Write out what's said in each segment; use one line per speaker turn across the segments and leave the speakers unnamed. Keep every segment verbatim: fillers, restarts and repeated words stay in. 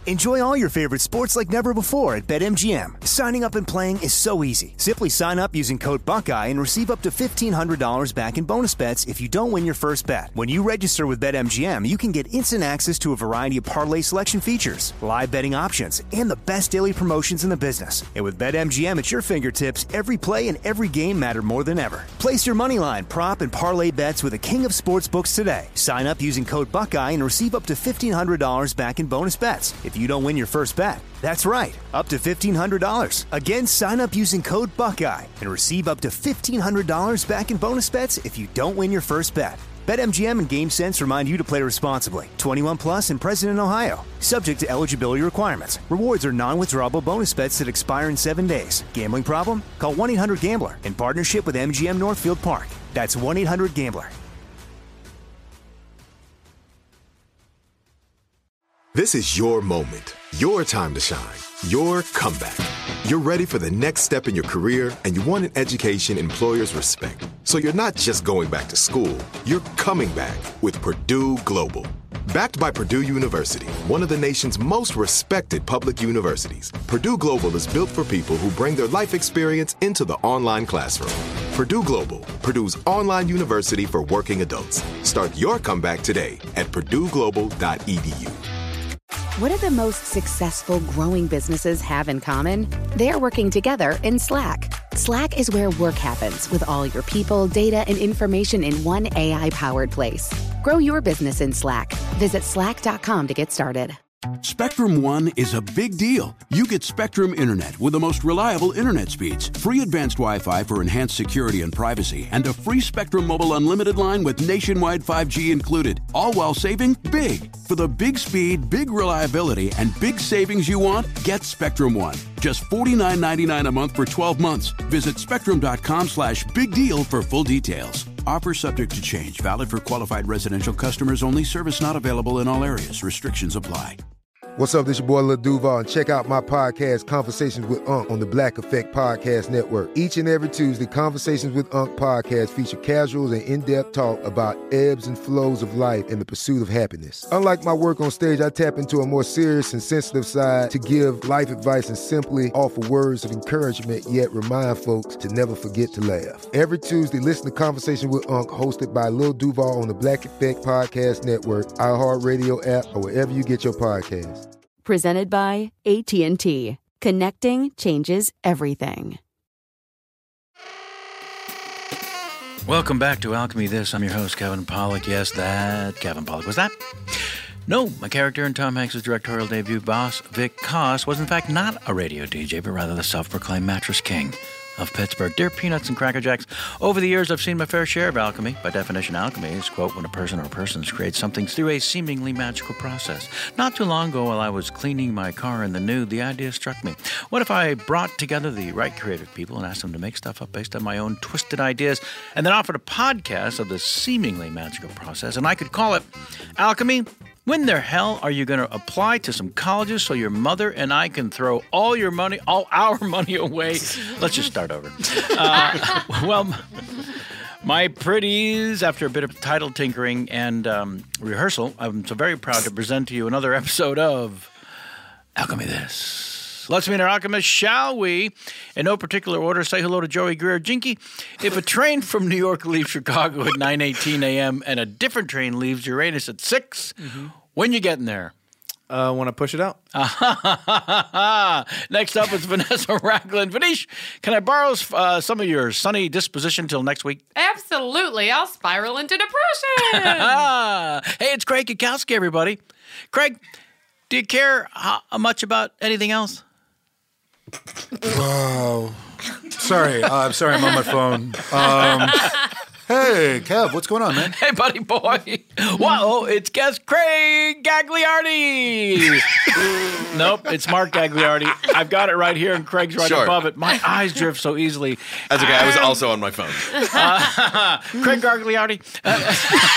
Enjoy all your favorite sports like never before at BetMGM. Signing up and playing is so easy. Simply sign up using code Buckeye and receive up to fifteen hundred dollars back in bonus bets if you don't win your first bet. When you register with BetMGM, you can get instant access to a variety of parlay selection features, live betting options, and the best daily promotions in the business. And with BetMGM at your fingertips, every play and every game matter more than ever. Place your moneyline, prop, and parlay bets with the king of sportsbooks today. Sign up using code Buckeye and receive up to fifteen hundred dollars back in bonus bets if you don't win your first bet. That's right, up to fifteen hundred dollars. Again, sign up using code Buckeye and receive up to fifteen hundred dollars back in bonus bets if you don't win your first bet. BetMGM and GameSense remind you to play responsibly. twenty-one plus and present in Ohio. Subject to eligibility requirements. Rewards are non-withdrawable bonus bets that expire in seven days. Gambling problem? Call one eight hundred gambler in partnership with M G M Northfield Park. That's one eight hundred gambler.
This is your moment, your time to shine, your comeback. You're ready for the next step in your career, and you want an education employers respect. So you're not just going back to school, you're coming back with Purdue Global. Backed by Purdue University, one of the nation's most respected public universities, Purdue Global is built for people who bring their life experience into the online classroom. Purdue Global, Purdue's online university for working adults. Start your comeback today at purdue global dot e d u.
What do the most successful growing businesses have in common? They're working together in Slack. Slack is where work happens with all your people, data, and information in one A I-powered place. Grow your business in Slack. Visit slack dot com to get started.
Spectrum One is a big deal. You get Spectrum Internet with the most reliable internet speeds, free advanced Wi-Fi for enhanced security and privacy, and a free Spectrum Mobile Unlimited line with nationwide five G included, all while saving big. For the big speed, big reliability, and big savings you want, get Spectrum One. Just forty-nine ninety-nine a month for twelve months. Visit spectrum dot com slash big deal for full details. Offer subject to change. Valid for qualified residential customers only. Service not available in all areas. Restrictions apply.
What's up? This your boy Lil Duval, and check out my podcast, Conversations with Unc, on the Black Effect Podcast Network. Each and every Tuesday, Conversations with Unc podcast feature casuals and in-depth talk about ebbs and flows of life and the pursuit of happiness. Unlike my work on stage, I tap into a more serious and sensitive side to give life advice and simply offer words of encouragement, yet remind folks to never forget to laugh. Every Tuesday, listen to Conversations with Unc, hosted by Lil Duval on the Black Effect Podcast Network, iHeartRadio app, or wherever you get your podcasts.
Presented by A T and T. Connecting changes everything.
Welcome back to Alchemy This. I'm your host, Kevin Pollak. Yes, that Kevin Pollak. Was that? No, my character in Tom Hanks' directorial debut, Boss Vic Koss, was in fact not a radio D J, but rather the self-proclaimed mattress king of Pittsburgh. Dear Peanuts and Cracker Jacks, over the years I've seen my fair share of alchemy. By definition, alchemy is, quote, when a person or persons create something through a seemingly magical process. Not too long ago, while I was cleaning my car in the nude, the idea struck me. What if I brought together the right creative people and asked them to make stuff up based on my own twisted ideas, and then offered a podcast of the seemingly magical process, and I could call it Alchemy? When the hell are you going to apply to some colleges so your mother and I can throw all your money, all our money away? Let's just start over. Uh, well, my pretties, after a bit of title tinkering and um, rehearsal, I'm so very proud to present to you another episode of Alchemy This. Let's meet our alchemists, shall we? In no particular order, say hello to Joey Greer. Jinky, if a train from New York leaves Chicago at nine eighteen a.m. and a different train leaves Uranus at six, mm-hmm. when you getting there?
Uh, want to push it out?
Next up is Vanessa Ragland. Vanish, can I borrow uh, some of your sunny disposition till next week?
Absolutely. I'll spiral into depression.
Hey, it's Craig Kukowski, everybody. Craig, do you care how much about anything else?
Wow. Sorry. Uh, I'm sorry. I'm on my phone. Um, hey, Kev, what's going on, man?
Hey, buddy boy. Whoa, it's guest Craig Gagliardi. Nope, it's Mark Gagliardi. I've got it right here, and Craig's right sure. above it. My eyes drift so easily.
That's okay. Um, I was also on my phone.
Uh, Craig Gagliardi. Uh,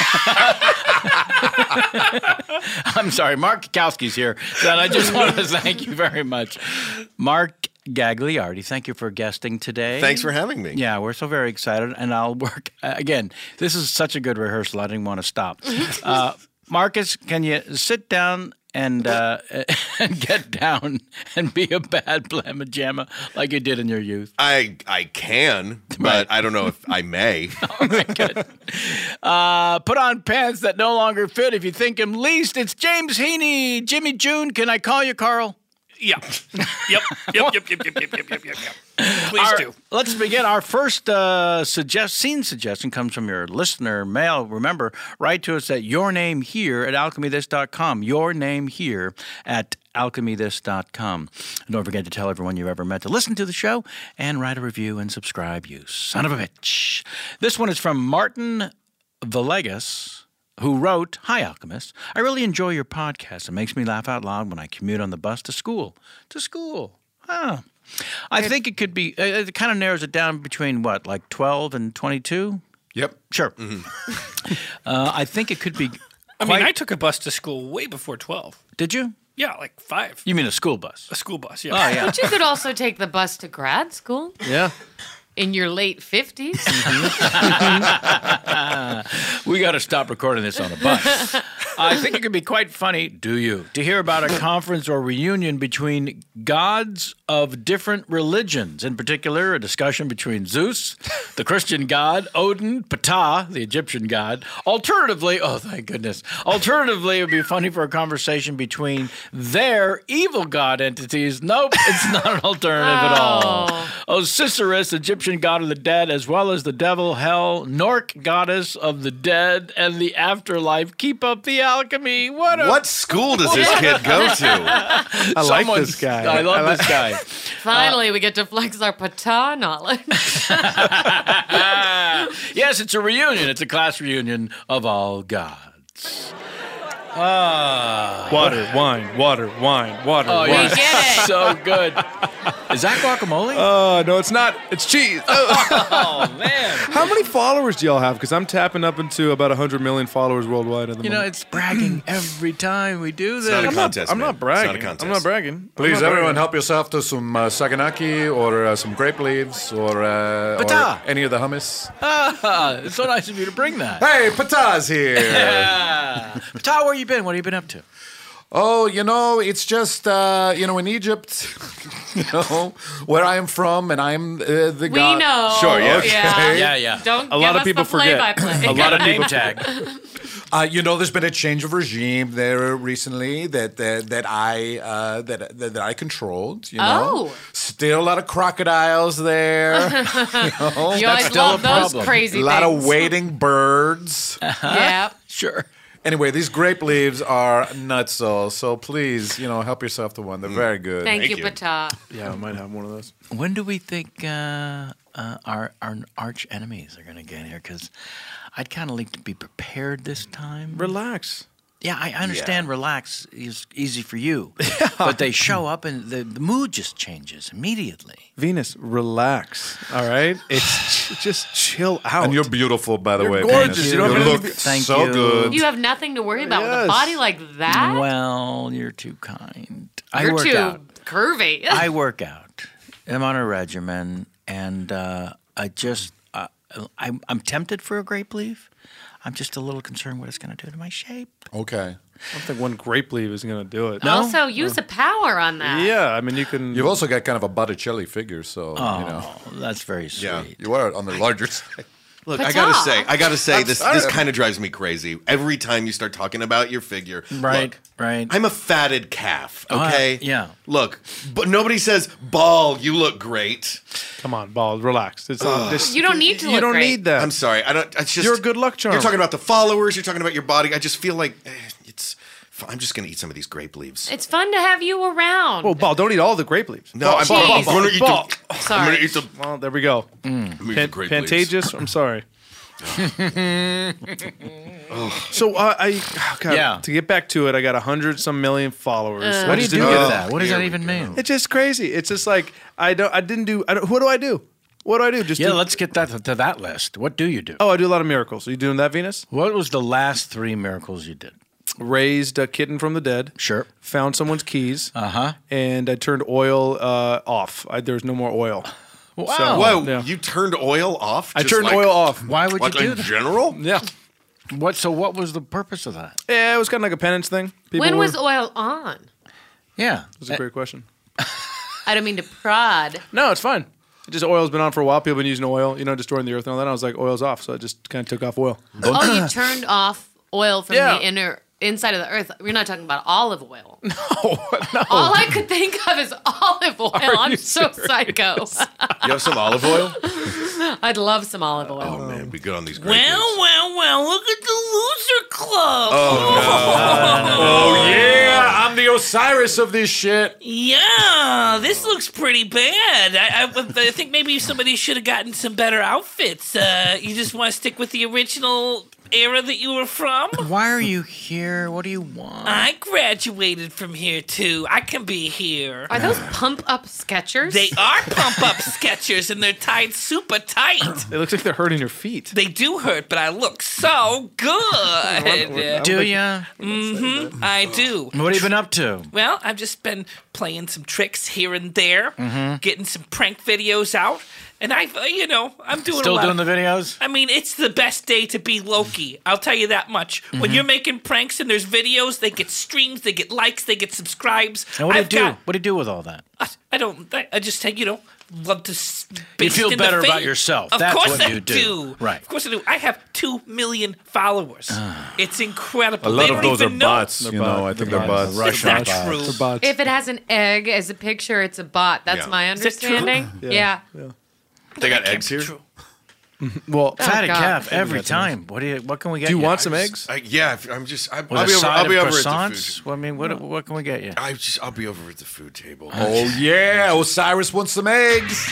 I'm sorry, Mark Kukowski's here, and I just want to thank you very much. Mark Gagliardi, thank you for guesting today.
Thanks for having me.
Yeah, we're so very excited, and I'll work, uh, again, this is such a good rehearsal, I didn't want to stop. Uh, Marcus, can you sit down and uh, and get down and be a bad blamma jamma like you did in your youth?
I I can, but
Right.
I don't know if I may.
Oh, my God. Uh, put on pants that no longer fit if you think him least. It's James Heaney. Jimmy June, can I call you Carl?
Yeah. Yep. Yep. Yep. Yep. Yep. Yep. Yep. Yep. Yep. Please
Our-
do.
Let's begin. Our first uh, suggest scene suggestion comes from your listener mail. Remember, write to us at your name here at alchemy this dot com. Your name here at alchemy this dot com. And don't forget to tell everyone you ever met to listen to the show and write a review and subscribe, you son of a bitch. This one is from Martin Villegas, who wrote, "Hi, Alchemist. I really enjoy your podcast. It makes me laugh out loud when I commute on the bus to school. To school. Huh. I think it could be, uh, it kind of narrows it down between what, like twelve and twenty-two?
Yep.
Sure. uh, I think it could be.
I mean,
quite-
I took a bus to school way before twelve.
Did you?
Yeah, like five.
You mean a school bus?
A school bus, yeah.
Oh, yeah.
But you could also take the bus to grad school
Yeah.
in your late fifties.
We got to stop recording this on a bus. I think it could be quite funny, do you, to hear about a conference or reunion between gods of different religions. In particular, a discussion between Zeus, the Christian god, Odin, Ptah, the Egyptian god. Alternatively, oh, thank goodness. Alternatively, it would be funny for a conversation between their evil god entities. Nope, it's not an alternative at all. Osiris, Egyptian god of the dead, as well as the devil, Hel, Nork, goddess of the dead, and the afterlife. Keep up the alchemy. What a
What school does this kid go to?
I like
Someone-
this guy.
I love
I like-
this guy.
Finally, we get to flex our Ptah knowledge.
Yes, it's a reunion. It's a class reunion of all gods. Ah.
Water, wine, water, wine, water,
Oh,
wine.
yeah.
get it.
So good. Is that guacamole?
Oh, no, it's not. It's cheese.
Oh, man.
How many followers do y'all have? Because I'm tapping up into about one hundred million followers worldwide at the
You know,
moment.
it's bragging every time we do this.
not a
I'm not,
contest,
I'm
man.
not bragging.
It's not a contest.
I'm not bragging.
Please,
I'm not
everyone,
bragging.
help yourself to some uh, saganaki or uh, some grape leaves or, uh,
Pata.
or any of the hummus.
Ah, it's so nice of you to bring that.
Hey, Pata's here.
Yeah. Ptah, where you been? What have you been up to?
Oh, you know, it's just, uh, you know, in Egypt, you know, where I am from, and I'm uh, the
We
god.
know.
Sure, yeah.
Yeah.
Yeah, yeah.
Don't
A
give
lot of
us
people
the
forget.
play-by-play.
A lot of name tag.
Uh, you know, there's been a change of regime there recently that that, that I uh, that, that that I controlled. You know,
Oh.
still a lot of crocodiles there. you know,
You always
still
love
a
those
problem.
crazy
a lot
things.
of waiting birds.
Yeah.
Sure.
Anyway, these grape leaves are nutso, so please, you know, help yourself to one. They're very good.
Thank,
Thank
you,
you.
Ptah.
Yeah, I might have one of those.
When do we think uh, uh, our our arch enemies are going to get here? Because I'd kind of like to be prepared this time.
Relax.
Yeah, I understand. Relax is easy for you, but they show up and the, the mood just changes immediately.
Venus, relax. All right? It's just chill out.
And you're beautiful, by the
You're
way.
gorgeous.
Venus.
You don't
You
have to
look
be-
Thank
so
you.
good.
You have nothing to worry about with a
Yes.
body like that.
Well, you're too kind. I
You're
work
too
out.
curvy.
I work out. I'm on a regimen, and uh, I just uh, I'm, I'm tempted for a grape leaf. I'm just a little concerned what it's going to do to my shape.
Okay.
I don't think one grape leaf is going to do it.
Also, use the power on that.
Yeah, I mean, you can.
You've also got kind of a Botticelli figure, so,
Oh,
you know.
that's very sweet.
Yeah.
You are on the larger side.
Look, I
Ptah.
gotta say, I gotta say, this
sorry.
this kind of drives me crazy. Every time you start talking about your figure,
Right,
look,
right.
I'm a fatted calf,
Uh,
okay?
yeah.
Look, but nobody says, "Ball, you look great."
Come on, ball, relax. It's not, this,
You don't need to
You
look
don't
great.
need that.
I'm sorry, I don't. It's just
You're a good luck charm.
You're talking about the followers. You're talking about your body. I just feel like eh, it's. I'm just gonna eat some of these grape leaves.
It's fun to have you around.
Oh, ball, don't eat all the grape leaves.
No, I'm,
Ball,
I'm
ball,
gonna eat
ball.
the. I'm
Sorry.
gonna eat the.
Well, there we go.
I'm eating the
Pan-
grape leaves.
Pantagious? I'm sorry. So uh, I, oh God,
Yeah.
to get back to it, I got a hundred some million followers.
Uh.
I
What do you
just
do
didn't
with
get-
that? What does
Here
that
we
even mean?
It's just crazy. It's just like I don't. I didn't do. I don't, what do I do? What do I do? Just
Yeah,
do,
let's get that to that list. What do you do?
Oh, I do a lot of miracles. Are you doing that, Venus?
What was the last three miracles you did?
Raised a kitten from the dead.
Sure.
Found someone's keys.
Uh huh.
And I turned oil uh, off. I, there's no more oil.
Wow.
So-
Whoa!
Yeah.
You turned oil off.
I
just
turned
like-
oil off.
Why would
Like
you do
in
that?
general?
Yeah.
What? So what was the purpose of that?
Yeah, it was kind of like a penance thing. People
when
were,
was oil on?
Yeah.
That's a great question.
I don't mean to prod.
No, it's fine. It just oil's been on for a while. People have been using oil, you know, destroying the earth and all that. I was like, oil's off, so I just kind of took off oil.
Oh, you turned off oil from
Yeah.
the inner inside of the earth. We're not talking about olive oil.
No, no.
All I could think of is olive oil.
Are
I'm
you
so
serious?
psycho.
You have some olive oil?
I'd love some olive oil.
Oh man, be good on these. Great
Well, well, well, look at the loser club.
Oh, yeah, I'm the Osiris of this shit.
Yeah, this looks pretty bad. I, I, I think maybe somebody should have gotten some better outfits. Uh, you just want to stick with the original era that you were from?
Why are you here? What do you want?
I graduated from here, too. I can be here.
Are those pump up Skechers?
They are pump up Skechers, and they're tied super tight.
It looks like they're hurting your feet.
They do hurt, but I look so good.
Do ya?
Mm-hmm. I do.
What have you been up to?
Well, I've just been playing some tricks here and there,
Mhm.
getting some prank videos out, and I, uh, you know, I'm doing
Still
a lot
doing
of,
the videos?
I mean, it's the best day to be Loki. I'll tell you that much. When
Mhm.
you're making pranks and there's videos, they get streams, they get likes, they get subscribes.
And what do you
I've
do?
got-
What do you do with all that?
I, I don't. I, I just take, you know, love to. s-
You
bask
feel
in the
better about
fame.
yourself.
Of
That's
course
what
I
you do. Right.
Of course I do. I have two million followers. it's incredible.
A lot
they
of
don't
those are
even know.
bots. You know, I think they're bots.
That's not true.
If it has an egg as a picture, it's a bot. That's
Yeah.
my
Is that true?
understanding.
Yeah.
Yeah.
They got eggs here.
Well,
Fatted
God.
calf every time. What do you? What can we get?
Do you
you?
want some eggs?
I, yeah, if- I'm just. I,
With
I'll
a
be over.
side
I'll be
of
over at the
croissants?
food.
Well, I mean, what what can we get you?
I just. I'll be over at the food table.
Oh, yeah, Osiris wants some eggs.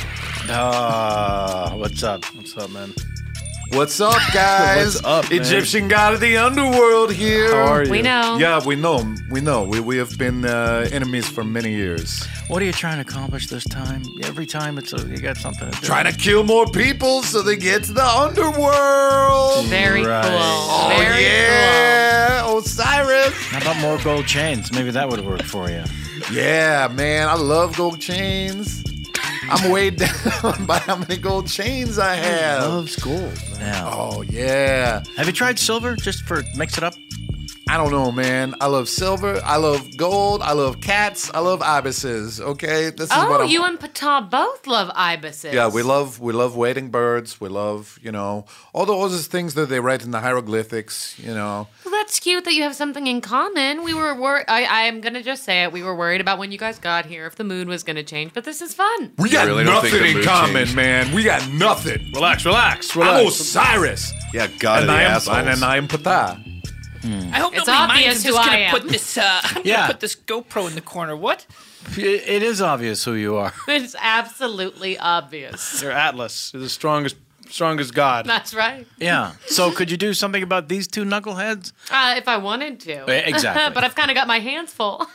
Ah, what's up? What's up, man?
What's up, guys?
What's up, man?
Egyptian god of the underworld here.
How are you?
We know.
Yeah, we know. We know. We, we have been uh, enemies for many years.
What are you trying to accomplish this time? Every time it's a, you got something to do.
Trying to kill more people so they get to the underworld.
Very
Right.
cool.
Oh,
Very
yeah, Osiris.
How about more gold chains? Maybe that would work for you.
Yeah, man, I love gold chains. I'm weighed down by how many gold chains I have.
Loves gold. Now,
Oh, yeah.
have you tried silver just for mix it up?
I don't know, man. I love silver. I love gold. I love cats. I love ibises. Okay, this is what
Oh,
I'm.
you and Pata both love ibises.
Yeah, we love we love wading birds. We love you know all those things that they write in the hieroglyphics. You know.
Well, that's cute that you have something in common. We were worried. I am gonna just say it. We were worried about when you guys got here if the mood was gonna change, but this is fun.
We got
really don't think
nothing
the
in
mood
common,
changed.
man. We got nothing.
Relax, relax,
I'm
relax.
Osiris.
Yeah, God of
and
the
I am,
assholes.
and I am Ptah.
I hope
It's
nobody
obvious
minds. I'm
who
just
I
gonna
am.
put this. Uh, I'm
Yeah.
gonna put this GoPro in the corner. What?
It, it is obvious who you are.
It's absolutely obvious.
You're Atlas. You're the strongest, strongest god.
That's right.
Yeah. So could you do something about these two knuckleheads?
Uh, if I wanted to.
Exactly.
But I've kind of got my hands full.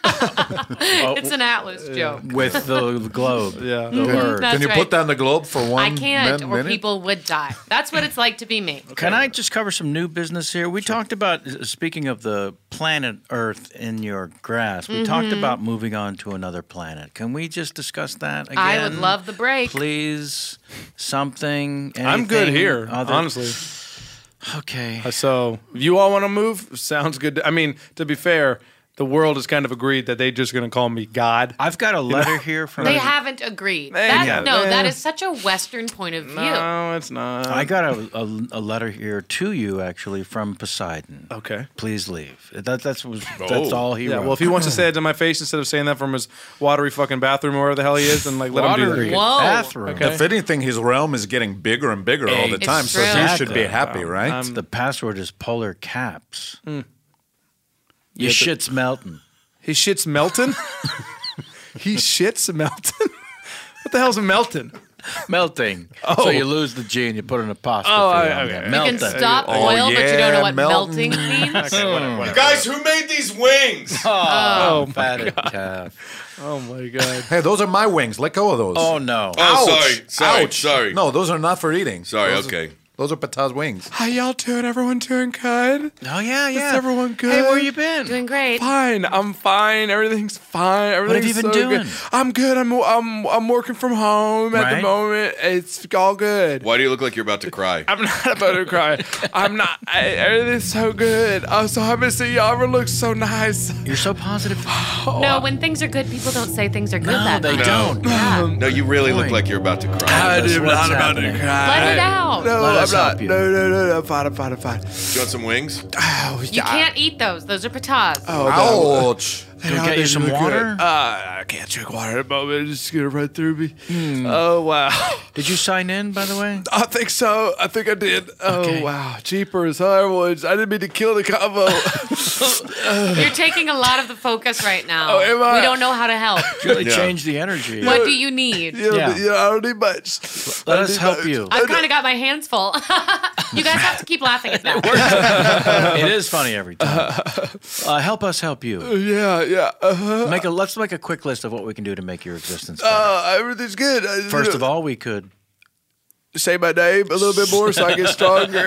It's an Atlas joke.
With the globe.
Yeah.
The word.
That's
Can you
right.
put down the globe for one
I can't,
min-
or
minute?
people would die. That's what it's like to be me.
Can I just cover some new business here? We talked about, speaking of the planet Earth in your grasp, we talked
Mm-hmm.
about moving on to another planet. Can we just discuss that again?
I would love the break.
Please, something.
I'm good
anything
here,
other-
honestly.
Okay.
Uh, So, if you all want to move, sounds good. I mean, to be fair, the world has kind of agreed that they're just going to call me God.
I've got a letter here from.
They haven't agreed.
They
That,
got-
no,
eh.
that is such a Western point of view.
No, it's not.
I got a, a, a letter here to you, actually, from Poseidon.
Okay.
Please leave. That, that's was, that's all he
Yeah,
wrote.
well, if he wants to say it to my face instead of saying that from his watery fucking bathroom or wherever the hell he is, then like let him do
Watery
that.
Whoa.
bathroom.
Okay.
If anything, his realm is getting bigger and bigger all the
It's
time, so
true.
he should be
Exactly.
happy, right?
Um,
The password is polar caps.
Hmm.
Your
Yeah,
shit's melting.
He shits Melton? He shits Melton? What the hell's a Melton?
Melting.
Oh.
So you lose the G and you put an apostrophe
Oh,
on
I-
there.
okay. You
You
Melting.
can stop
Oh,
oil, but you don't know
yeah,
what
melting.
melting means.
You guys, who made these wings?
Oh,
my
fatted calf.
Oh my god.
Hey, those are my wings. Let go of those.
Oh, no.
Oh,
Ouch.
sorry, sorry,
Ouch.
sorry.
No, those are not for eating.
Sorry,
Those are-
okay.
Those are Patah's wings.
How y'all doing? Everyone doing good?
Oh, yeah, yeah.
Is everyone good?
Hey, where you been?
Doing great.
Fine. I'm fine. Everything's fine. Everything's
have you been
so
doing?
Good. I'm good. I'm I'm I'm working from home at
Right.
the moment. It's all good.
Why do you look like you're about to cry?
I'm not about to cry. I'm not. I, everything's so good. I'm so happy to see y'all. Everyone looks so nice.
You're so positive.
No, when things are good, people don't say things are good
No,
that
they
night.
don't.
Yeah.
No, you really
Boy.
look like you're about to cry.
I
That's
am
what's
not about to
happening.
cry.
Let it out.
No,
Let
I'm
us
not.
help you.
No, no, no, no. I'm fine. I'm fine. I'm fine.
Do you want some wings?
Oh,
You
yeah.
can't eat those. Those are patahs.
Oh, no.
Ouch.
Go get you some water?
Uh, I can't drink water at the moment. It's just gonna run through me.
Hmm.
Oh wow.
Did you sign in, by the way?
I think so. I think I did. Oh
Okay.
wow. Jeepers. Hi everyone. I didn't mean to kill the combo.
You're taking a lot of the focus right now.
Oh, am I?
We don't know how to help.
Really
Yeah.
change the energy.
What do you need?
You know,
Yeah.
you know, I don't need much.
Let
I
us
need
help
much.
you.
I've kind of got my hands full. You guys have to keep laughing at that.
It is funny every time. Uh, help us help you.
Yeah, yeah. Uh-huh.
Make a let's make a quick list of what we can do to make your existence better.
Uh, everything's good. I,
First of all, we could
say my name a little bit more so I get stronger.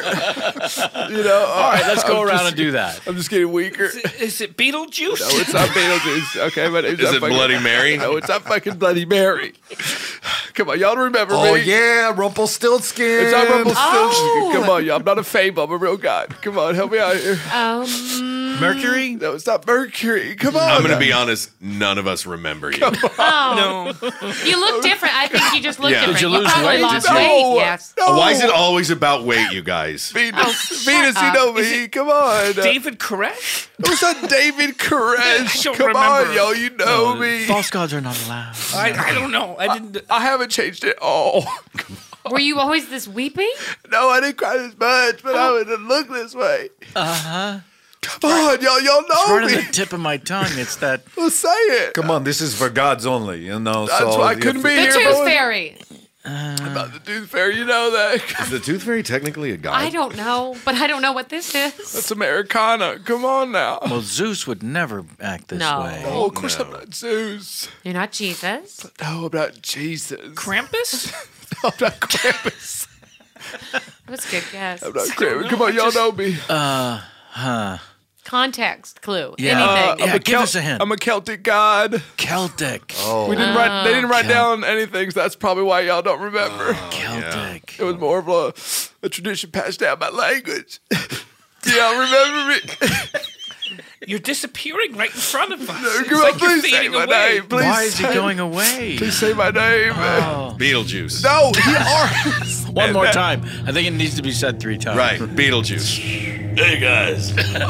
You know.
All right, let's go
I'm
around
just-
and do that.
I'm just getting weaker.
Is it, is it Beetlejuice?
No, it's not Beetlejuice. Okay, my name's
Is
not
it
fucking-
Bloody Mary?
No, it's not fucking Bloody Mary. Come on, y'all remember
Oh,
me.
yeah, Rumpelstiltskin.
It's not Rumpelstiltskin.
Oh.
Come on, y'all. I'm not a fable. I'm a real guy. Come on, help me out here.
Um,
Mercury.
No, it's not Mercury. Come on.
I'm going to be honest. None of us remember you.
oh. You look different. I think you just look
Yeah.
different.
Did you lose
probably
weight?
lost
No,
weight. Yes.
No.
Why is it always about weight, you guys?
Venus,
Oh, shut
Venus, you
up.
know me. Come on.
David Koresh?
It was not David Koresh.
I don't
Come on,
remember.
yo. You know me.
False gods are not allowed.
I, I don't know. I didn't.
I haven't changed it all.
Were you always this weepy?
No, I didn't cry this much, but I would look this way.
Uh huh.
Come on, y'all. Y'all know
Part of
me.
the tip of my tongue. It's that.
Well, say it.
Come on, this is for gods only, you know.
That's
so
why I
you
couldn't
have
be
to-
The
here.
Tooth
boy.
Fairy.
About the tooth fairy, you know that.
Is the Tooth Fairy technically a god?
I don't know, but I don't know what this is.
That's Americana. Come on now.
Well, Zeus would never act this
No.
way.
Oh, of course
No.
I'm not Zeus.
You're not Jesus.
No, I'm not Jesus.
Krampus?
I'm not Krampus.
That was a good guess.
I'm not Krampus. Come on, y'all know me.
Uh huh.
Context clue.
Yeah.
Uh,
Anything.
Yeah,
I'm a
give us a hint.
I'm a Celtic god.
Celtic.
Oh,
We didn't write. They didn't write
Celt-
down anything, so that's probably why y'all don't remember.
Celtic.
It was more of a, a tradition passed down by language. Y'all remember me?
You're disappearing right in front of us.
Come
It's
on,
like you're
please say
fading
my
away.
name. Please
Why is he
say-
going away?
Please say my name.
Oh.
Beetlejuice.
No, he already.
One more time. I think it needs to be said three times.
Right, Beetlejuice.
Hey guys.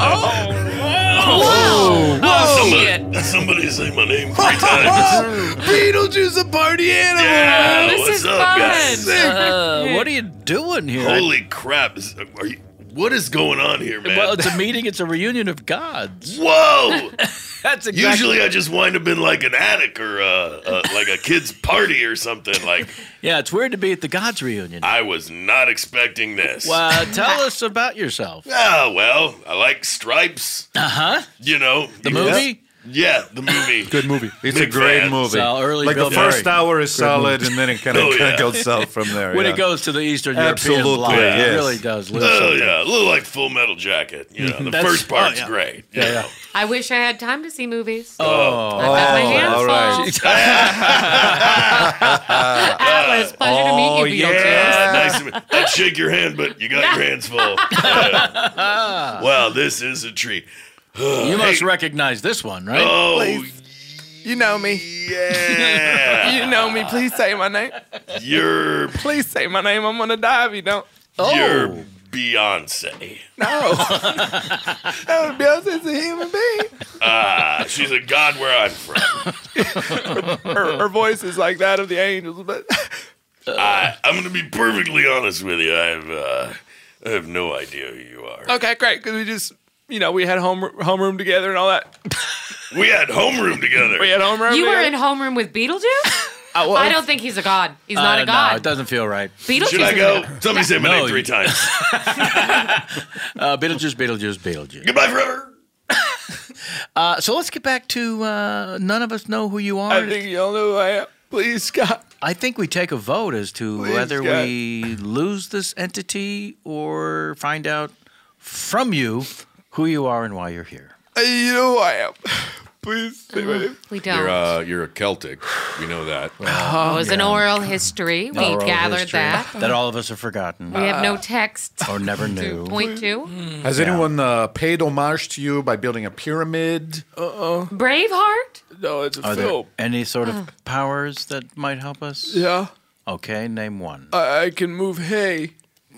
Oh,
Oh,
somebody,
shit.
somebody say my name three times.
Beetlejuice, a party animal.
Yeah,
this
what's
is
up,
fun.
guys?
Uh, what are you doing here?
Holy crap! Is, are you, what is going on here, man?
Well, it's a meeting. It's a reunion of gods.
Whoa!
That's exactly.
Usually I just wind up in like an attic or uh, uh, like a kid's party or something. Like
Yeah, it's weird to be at the gods reunion.
I was not expecting this.
Well, tell us about yourself.
Ah, well, I like Stripes.
Uh huh.
You know
The
you-
movie.
Yeah, the movie.
good movie. It's
Big
a great
fan.
movie.
So early
like
Bill
the first
Murray.
hour is solid, and then it kind of
Oh, yeah.
goes south from there.
When
yeah.
it goes to the Eastern
Absolutely,
European bloc,
yes.
it really does lose
Oh
something.
yeah, a little like Full Metal Jacket. You know, the
That's-
first part's
oh, yeah.
great.
Yeah, yeah.
I wish I had time to see movies.
Oh,
I've got my hands
all
full.
right.
Atlas, pleasure to meet
Oh
you,
yeah,
Beetlejuice.
nice to meet. I'd shake your hand, but you got your hands full. Yeah. Wow, this is a treat.
you must recognize this one, right?
Oh
You know me.
yeah,
You know me. Please say my name.
you're
Please say my name. I'm gonna die if you don't.
you're Beyonce.
No. No, Beyonce's a human being.
Ah, she's a god where I'm from.
Her, her voice is like that of the angels, but
I, I'm gonna be perfectly honest with you. I have uh, I have no idea who you are.
okay, great. Because we just, you know, we had home homeroom together and all that.
We had homeroom together.
We had homeroom.
You were
together.
in homeroom with Beetlejuice?
I, was.
I don't think he's a god. He's not
Uh,
a god.
No, it doesn't feel right.
Beetlejuice
Should I
is
go?
a god.
Somebody say my
No,
name three
you-
times.
Uh, Beetlejuice, Beetlejuice, Beetlejuice.
Goodbye forever.
Uh, so let's get back to uh, none of us know who you are.
I think y'all know who I am. Please, Scott.
I think we take a vote as to
Please,
whether
God.
we lose this entity or find out from you who you are and why you're here.
Uh, you know who I am. Please say my name.
We don't.
You're, uh, you're a Celtic. We know that.
Oh, it was an oral history. We
Oral
gathered
history
that.
that all of us have forgotten.
We have no text
or never
to
knew.
point to.
Has anyone uh, paid homage to you by building a pyramid?
Uh-oh.
Braveheart?
No, it's a
Are there
film.
any sort of
Oh.
powers that might help us?
Yeah.
Okay, name one.
I, I can move hay.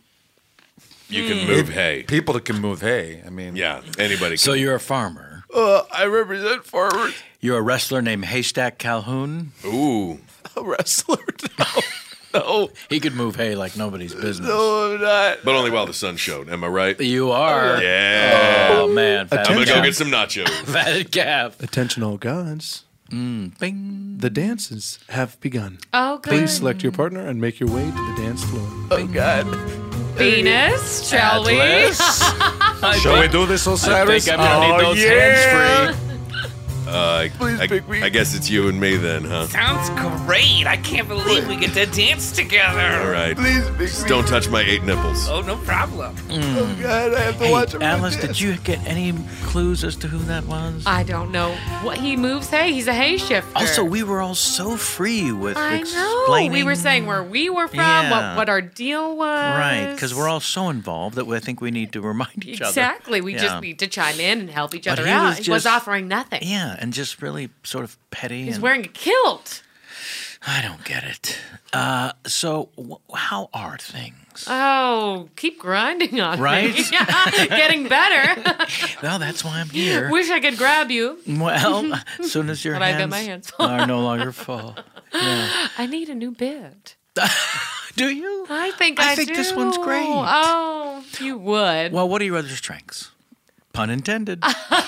You can move hay.
People that can move hay. I mean,
yeah, anybody can.
So you're a farmer.
Uh, I represent farmers.
You're a wrestler named Haystack Calhoun.
Ooh.
A wrestler? No. No.
He could move hay like nobody's business.
No, I'm not.
But only while the sun showed. Am I right?
You are.
Yeah.
Oh, man.
I'm going to go
Fatted
get some nachos.
Fatted calf.
Attention, all gods.
Mm, bing.
The dances have begun.
Oh, good.
Please select your partner and make your way to the dance floor. Oh, God.
Venus, shall we?
Shall we do this, Osiris?
I think I'm gonna
oh,
need those
yeah.
hands free.
Uh,
Please
I,
pick me.
I guess it's you and me then, huh?
Sounds great. I can't believe we get to dance together.
All right.
Please pick
Just
me.
don't touch my eight nipples.
Oh, no problem.
Oh, God, I have to
Hey,
watch him.
Alice, did you get any clues as to who that was?
I don't know what he moves hay. He's a hay shifter.
Also, we were all so free with
I know.
explaining.
We were saying where we were from,
Yeah.
what, what our deal was.
Right, because we're all so involved that I think we need to remind each other.
Exactly. We
Yeah.
just need to chime in and help each
But
other
he
out.
was
he was
just-
offering nothing.
Yeah, and just really sort of petty.
He's
and-
wearing a kilt.
I don't get it. Uh, so, w- how are things?
Oh, keep grinding on
Right?
me. Yeah, getting better.
Well, that's why I'm here.
Wish I could grab you.
Well, as soon as your
But I've got
hands,
my hands full.
are no longer full. Yeah.
I need a new bit.
Do you?
I think
I
I,
think
do.
this one's great.
Oh, you would.
Well, what are your other strengths? Pun intended.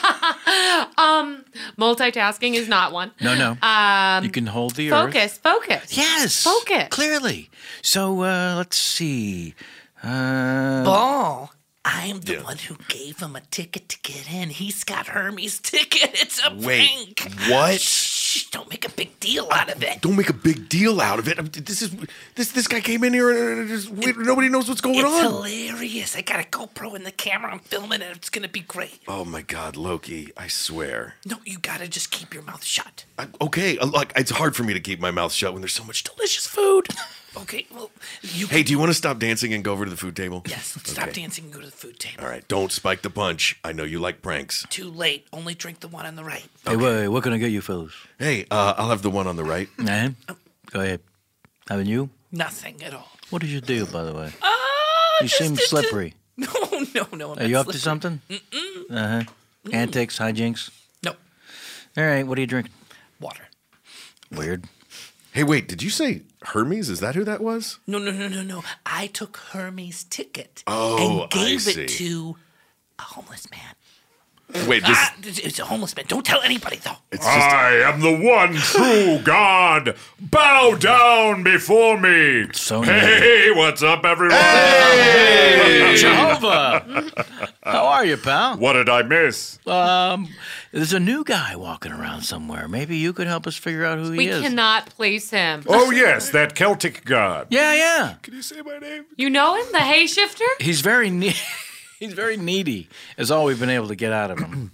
um, multitasking is not one.
No, no.
Um,
You can hold the earth.
focus, focus.
Yes.
Focus.
Clearly. So, uh, let's see. Uh,
Ball. I'm the one who gave him a ticket to get in. He's got Hermes' ticket. It's a
Wait,
prank.
what?
Shh, don't make a big deal out of it.
Don't make a big deal out of it. I mean, This is this this guy came in here and just, we, nobody knows what's going
It's
on.
hilarious. I got a GoPro in the camera. I'm filming it. It's going to be great.
Oh my God, Loki! I swear.
No, you got to just keep your mouth shut.
I, okay, uh, like it's hard for me to keep my mouth shut when there's so much delicious food.
Okay, well, you
Hey, do you want to stop dancing and go over to the food table?
Yes, let's stop dancing and go to the food table.
All right, don't spike the punch. I know you like pranks.
Too late. Only drink the one on the right.
Hey, wait, what can I get you, fellas?
Hey, uh, I'll have the one on the right.
Eh? Go ahead. Having you?
Nothing at all.
What is your deal, by the way?
Uh,
You
just-
seem
just-
slippery.
No, no, no. I'm
Are
not
you up to
slippery.
something?
Mm-mm.
Uh huh. Antics, hijinks?
No.
All right, what are you drinking?
Water.
Weird.
Hey, wait, did you say Hermes? Is that who that was?
No, no, no, no, no. I took Hermes' ticket
Oh,
and
I
gave
see.
it to a homeless man.
Wait, this.
Ah, it's it's a homeless man. Don't tell anybody, though.
It's just.
I am the one true God. Bow down before me.
So
Hey, what's up, everyone?
Hey! Jehovah! How are you, pal?
What did I miss?
Um, there's a new guy walking around somewhere. Maybe you could help us figure out who he
We
is.
cannot place him.
Oh, yes, that Celtic God.
Yeah, yeah.
Can you say my name?
You know him, the hay shifter?
He's very ne- He's very needy. Is all we've been able to get out of him.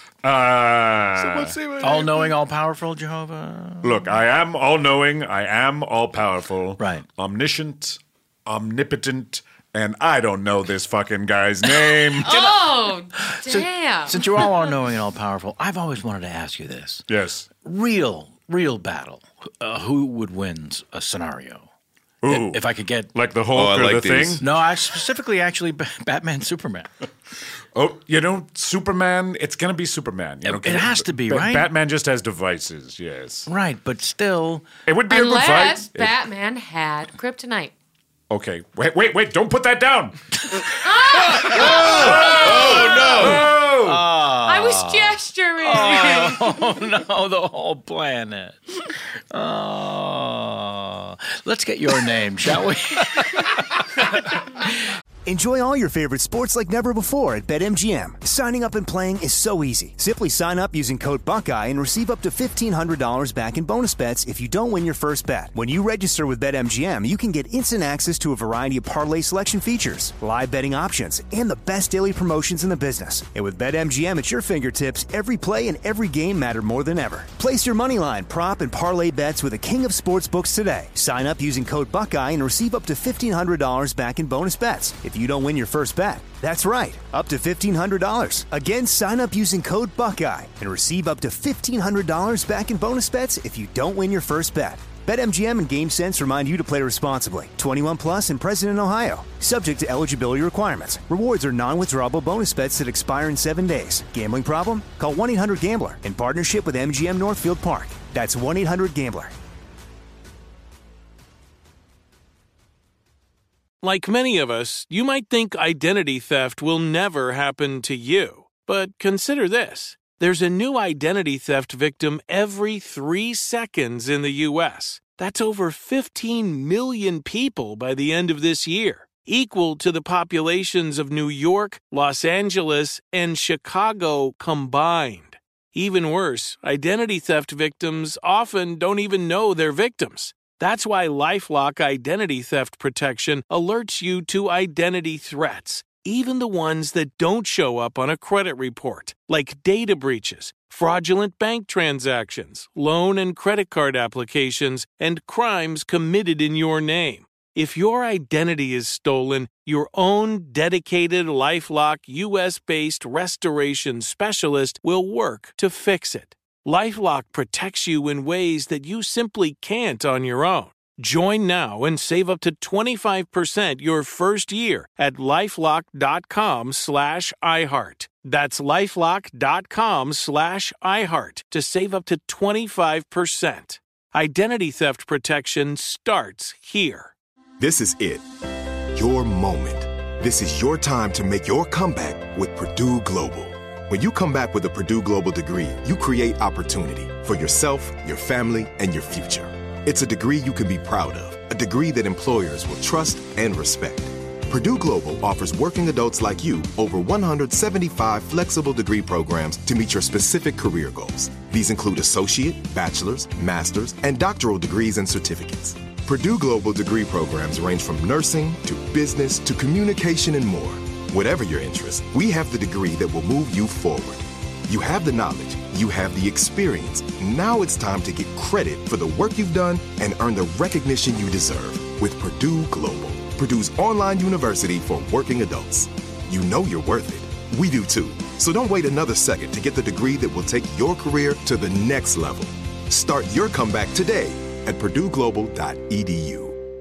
Uh,
Someone say my name.
All knowing, all powerful Jehovah.
Look, I am all knowing, I am all powerful,
Right.
omniscient, omnipotent, and I don't know this fucking guy's name.
Oh,
So-
damn.
Since you're all all knowing and all powerful, I've always wanted to ask you this.
Yes.
Real, real battle. Uh, who would win a scenario?
Ooh.
If I could get.
Like the Hulk
Oh, I
or
like
the
these.
thing?
No, I specifically actually B- Batman, Superman.
Oh, you know, Superman, it's going to be Superman. You know,
It has to be,
Ba-
right?
Batman just has devices, yes.
Right, but still.
It would be a good
Unless
fight.
Batman had kryptonite.
Okay, wait, wait, wait, don't put that down.
Oh,
I was gesturing.
Oh, no, the whole planet. Oh. Let's get your name, shall we?
Enjoy all your favorite sports like never before at BetMGM. Signing up and playing is so easy. Simply sign up using code Buckeye and receive up to fifteen hundred dollars back in bonus bets if you don't win your first bet. When you register with BetMGM, you can get instant access to a variety of parlay selection features, live betting options, and the best daily promotions in the business. And with BetMGM at your fingertips, every play and every game matter more than ever. Place your moneyline, prop, and parlay bets with the king of sportsbooks today. Sign up using code Buckeye and receive up to fifteen hundred dollars back in bonus bets if you don't win your first bet. That's right, up to fifteen hundred dollars. Again, sign up using code Buckeye and receive up to fifteen hundred dollars back in bonus bets if you don't win your first bet. BetMGM and GameSense remind you to play responsibly. twenty-one plus and present in Ohio. Subject to eligibility requirements. Rewards are non-withdrawable bonus bets that expire in seven days. Gambling problem? Call one eight hundred gambler in partnership with M G M Northfield Park. That's one eight hundred gambler.
Like many of us, you might think identity theft will never happen to you. But consider this. There's a new identity theft victim every three seconds in the U S. That's over fifteen million people by the end of this year, equal to the populations of New York, Los Angeles, and Chicago combined. Even worse, identity theft victims often don't even know they're victims. That's why LifeLock Identity Theft Protection alerts you to identity threats, even the ones that don't show up on a credit report, like data breaches, fraudulent bank transactions, loan and credit card applications, and crimes committed in your name. If your identity is stolen, your own dedicated LifeLock U S-based restoration specialist will work to fix it. LifeLock protects you in ways that you simply can't on your own. Join now and save up to twenty-five percent your first year at LifeLock.com slash iHeart. That's LifeLock.com slash iHeart to save up to twenty-five percent. Identity theft protection starts here.
This is it. Your moment. This is your time to make your comeback with Purdue Global. When you come back with a Purdue Global degree, you create opportunity for yourself, your family, and your future. It's a degree you can be proud of, a degree that employers will trust and respect. Purdue Global offers working adults like you over one hundred seventy-five flexible degree programs to meet your specific career goals. These include associate, bachelor's, master's, and doctoral degrees and certificates. Purdue Global degree programs range from nursing to business to communication and more. Whatever your interest, we have the degree that will move you forward. You have the knowledge, you have the experience. Now it's time to get credit for the work you've done and earn the recognition you deserve with Purdue Global, Purdue's online university for working adults. You know you're worth it. We do too. So don't wait another second to get the degree that will take your career to the next level. Start your comeback today at purdue global dot e d u.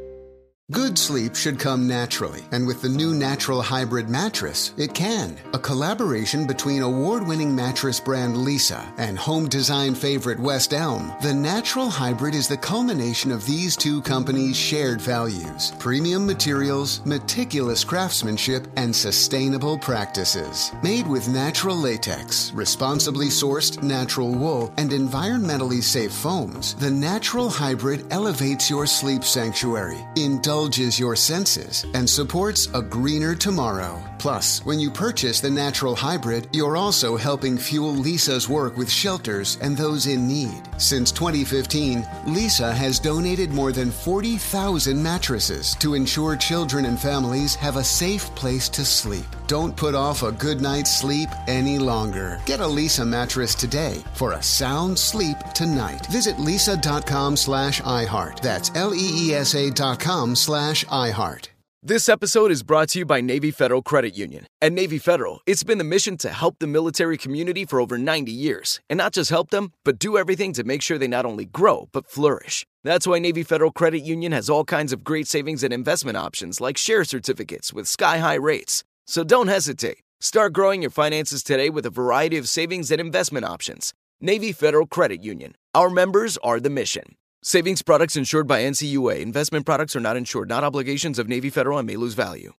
Good sleep should come naturally, and with the new Natural Hybrid mattress, it can. A collaboration between award-winning mattress brand Leesa and home design favorite West Elm, the Natural Hybrid is the culmination of these two companies' shared values: premium materials, meticulous craftsmanship, and sustainable practices. Made with natural latex, responsibly sourced natural wool, and environmentally safe foams, the Natural Hybrid elevates your sleep sanctuary, indulges your senses, and supports a greener tomorrow. Plus, when you purchase the Natural Hybrid, you're also helping fuel Leesa's work with shelters and those in need. Since twenty fifteen, Leesa has donated more than forty thousand mattresses to ensure children and families have a safe place to sleep. Don't put off a good night's sleep any longer. Get a Leesa mattress today for a sound sleep tonight. Visit leesa.com slash iHeart. That's L-E-E-S-A dot com slash iHeart.
This episode is brought to you by Navy Federal Credit Union. At Navy Federal, it's been the mission to help the military community for over ninety years. And not just help them, but do everything to make sure they not only grow, but flourish. That's why Navy Federal Credit Union has all kinds of great savings and investment options like share certificates with sky-high rates. So don't hesitate. Start growing your finances today with a variety of savings and investment options. Navy Federal Credit Union. Our members are the mission. Savings products insured by N C U A. Investment products are not insured, not obligations of Navy Federal and may lose value.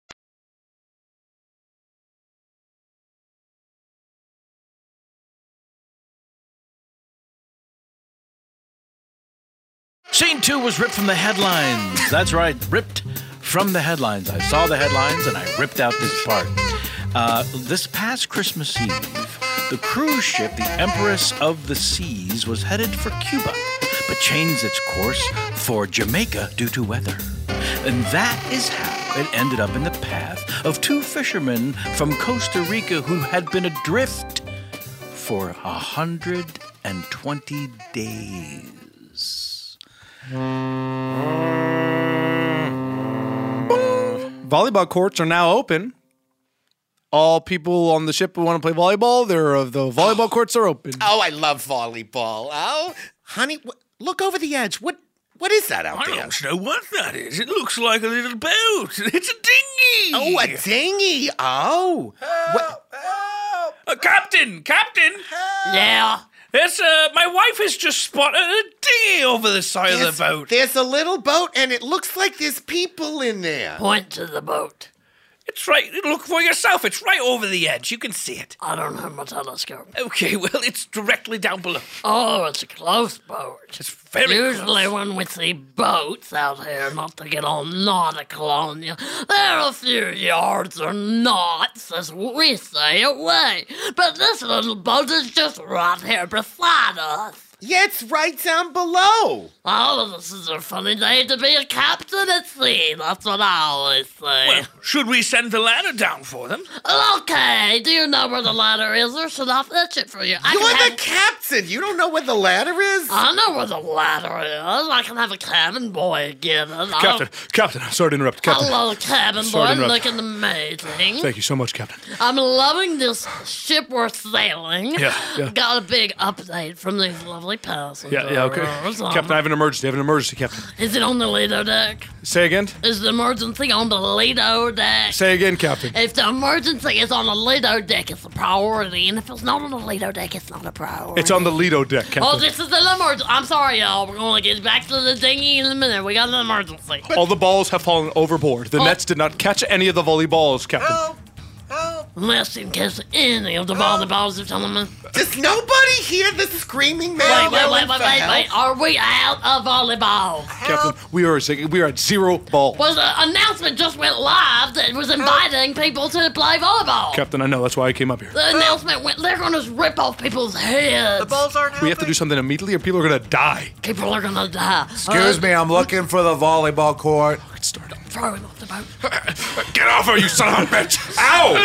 Scene two was ripped from the headlines. That's right, ripped from the headlines. I saw the headlines and I ripped out this part. Uh, this past Christmas Eve, the cruise ship, the Empress of the Seas, was headed for Cuba, but changed its course for Jamaica due to weather. And that is how it ended up in the path of two fishermen from Costa Rica who had been adrift for one hundred twenty days.
Volleyball courts are now open. All people on the ship who want to play volleyball, they're, uh, the volleyball courts are open.
Oh, I love volleyball. Oh, honey, w- look over the edge. What What is that out
I
there?
don't know what that is. It looks like a little boat. It's a dinghy.
Oh, a dinghy. Oh.
Help, help. Uh, Captain, Captain. Help. Yeah. There's, uh, my wife has just spotted a dinghy over the side
There's,
of the boat.
There's a little boat, and it looks like there's people in there.
Point to the boat. It's right. Look for yourself. It's right over the edge. You can see it.
I don't have my telescope.
Okay, well, it's directly down below.
Oh, it's a close boat.
It's very
Usually
close.
when we see boats out here, not to get all nautical on you, they're a few yards or knots, as we say, away. But this little boat is just right here beside us.
Yeah, it's right down below.
Oh, this is a funny day to be a captain at sea. That's what I always say.
Well, should we send the ladder down for them?
Okay, do you know where the ladder is, or should I fetch it for you? I
You're
can
the
have...
captain. You don't know where the ladder is?
I know where the ladder is. I can have a cabin boy get it.
Captain, Captain, sorry to interrupt. Captain.
Hello, cabin
Sorry to
boy.
interrupt.
Looking amazing.
Thank you so much, Captain.
I'm loving this ship we're sailing.
Yeah, yeah.
Got a big update from these lovely passengers.
Yeah, yeah, okay.
Um,
Captain, I have an emergency. I have an emergency, Captain.
Is it on the Lido deck?
Say again?
Is the emergency on the Lido deck?
Say again, Captain.
If the emergency is on the Lido deck, it's a priority. And if it's not on the Lido deck, it's not a priority.
It's on the Lido deck, Captain.
Oh, this is an emergency. I'm sorry, y'all. We're going to get back to the dinghy in a minute. We got an emergency.
All the balls have fallen overboard. The
Oh.
nets did not catch any of the volleyballs, Captain.
Help! Unless in case any of the volleyballs are telling me.
Does nobody hear the screaming man?
Wait, wait, wait,
yelling
wait,
for
wait,
help?
wait. Are we out of volleyball?
Captain, we are we are at zero balls.
Well, the announcement just went live that was inviting people to play volleyball.
Captain, I know. That's why I came up here.
The announcement went, they're going to rip off people's heads. The balls aren't
We have to do something immediately or people are going to die.
People are going to die.
Excuse
Uh,
me, I'm looking for the volleyball court.
Throw him off the boat.
Get off her, you son of a bitch! Ow!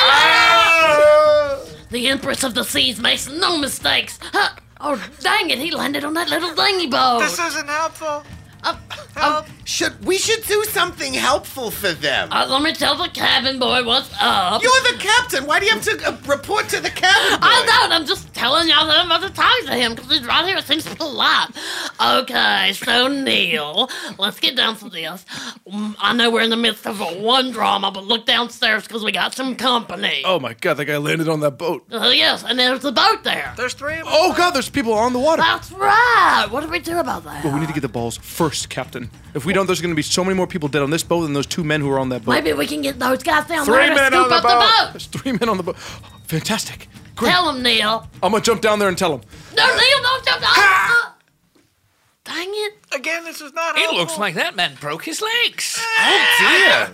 The Empress of the Seas makes no mistakes. Huh. Oh, dang it, he landed on that little dinghy boat.
This
isn't helpful. Uh,
Um, should we should do something helpful for them?
uh, let me tell the cabin boy what's up.
You're the captain. Why do you have to uh, report to the cabin boy?
I don't. I'm just telling y'all that I'm about to talk to him because he's right here. It seems polite. Okay, so Neil, let's get down to this. Mm, I know we're in the midst of a one drama, but look downstairs because we got some company.
Oh my god, that guy landed on that boat.
Uh, yes, and there's a boat there.
There's three of them. Oh god, there's people on the water.
That's right. What do we do about that?
Well, we need to get the balls first, Captain. If we don't, there's going to be so many more people dead on this boat than those two men who were on that boat.
Maybe we can get those guys down
Three
there to
men
scoop
on the
up
boat.
the boat.
There's three men on the boat. Fantastic. Great.
Tell them, Neil.
I'm going to jump down there and tell them.
No, Neil, don't jump down. Uh, dang it.
Again, this is not It looks like that man broke his legs.
Oh, dear.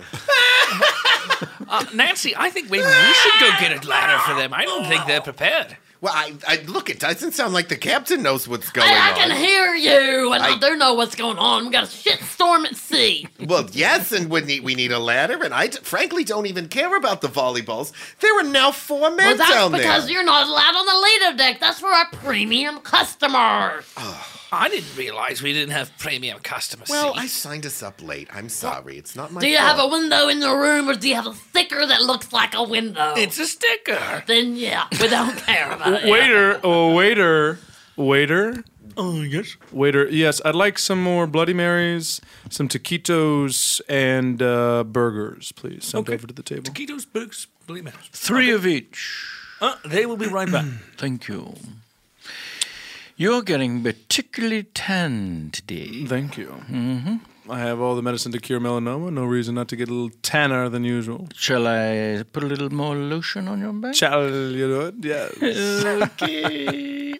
uh, Nancy, I think maybe we should go get a ladder for them. I don't think they're prepared.
Well, I, I look, it doesn't sound like the captain knows what's going
Hey, I
on.
can hear you, and I,
I-
do know what's going on. We got a shit storm at sea.
Well, yes, and we need, we need a ladder, and I d- frankly don't even care about the volleyballs. There are now four men
Well, that's
down
because
there.
you're not allowed on the Lido deck. That's for our premium customers.
I didn't realize we didn't have premium customers.
Well, I signed us up late. I'm sorry. It's not my
Do you
fault.
have a window in the room, or do you have a sticker that looks like a window?
It's a sticker.
Then yeah, we don't care about it.
Waiter, oh, waiter, waiter. Oh, yes. Waiter, yes, I'd like some more Bloody Marys, some taquitos, and uh, burgers, please. Sent
Okay.
over to the table.
Taquitos, burgers, believe me.
Three of each.
Uh, they will be right back.
Thank you. You're getting particularly tan today.
Thank you.
Mm-hmm.
I have all the medicine to cure melanoma. No reason not to get a little tanner than usual.
Shall I put a little more lotion on your back?
Shall you do it? Yes.
Okay. Oops.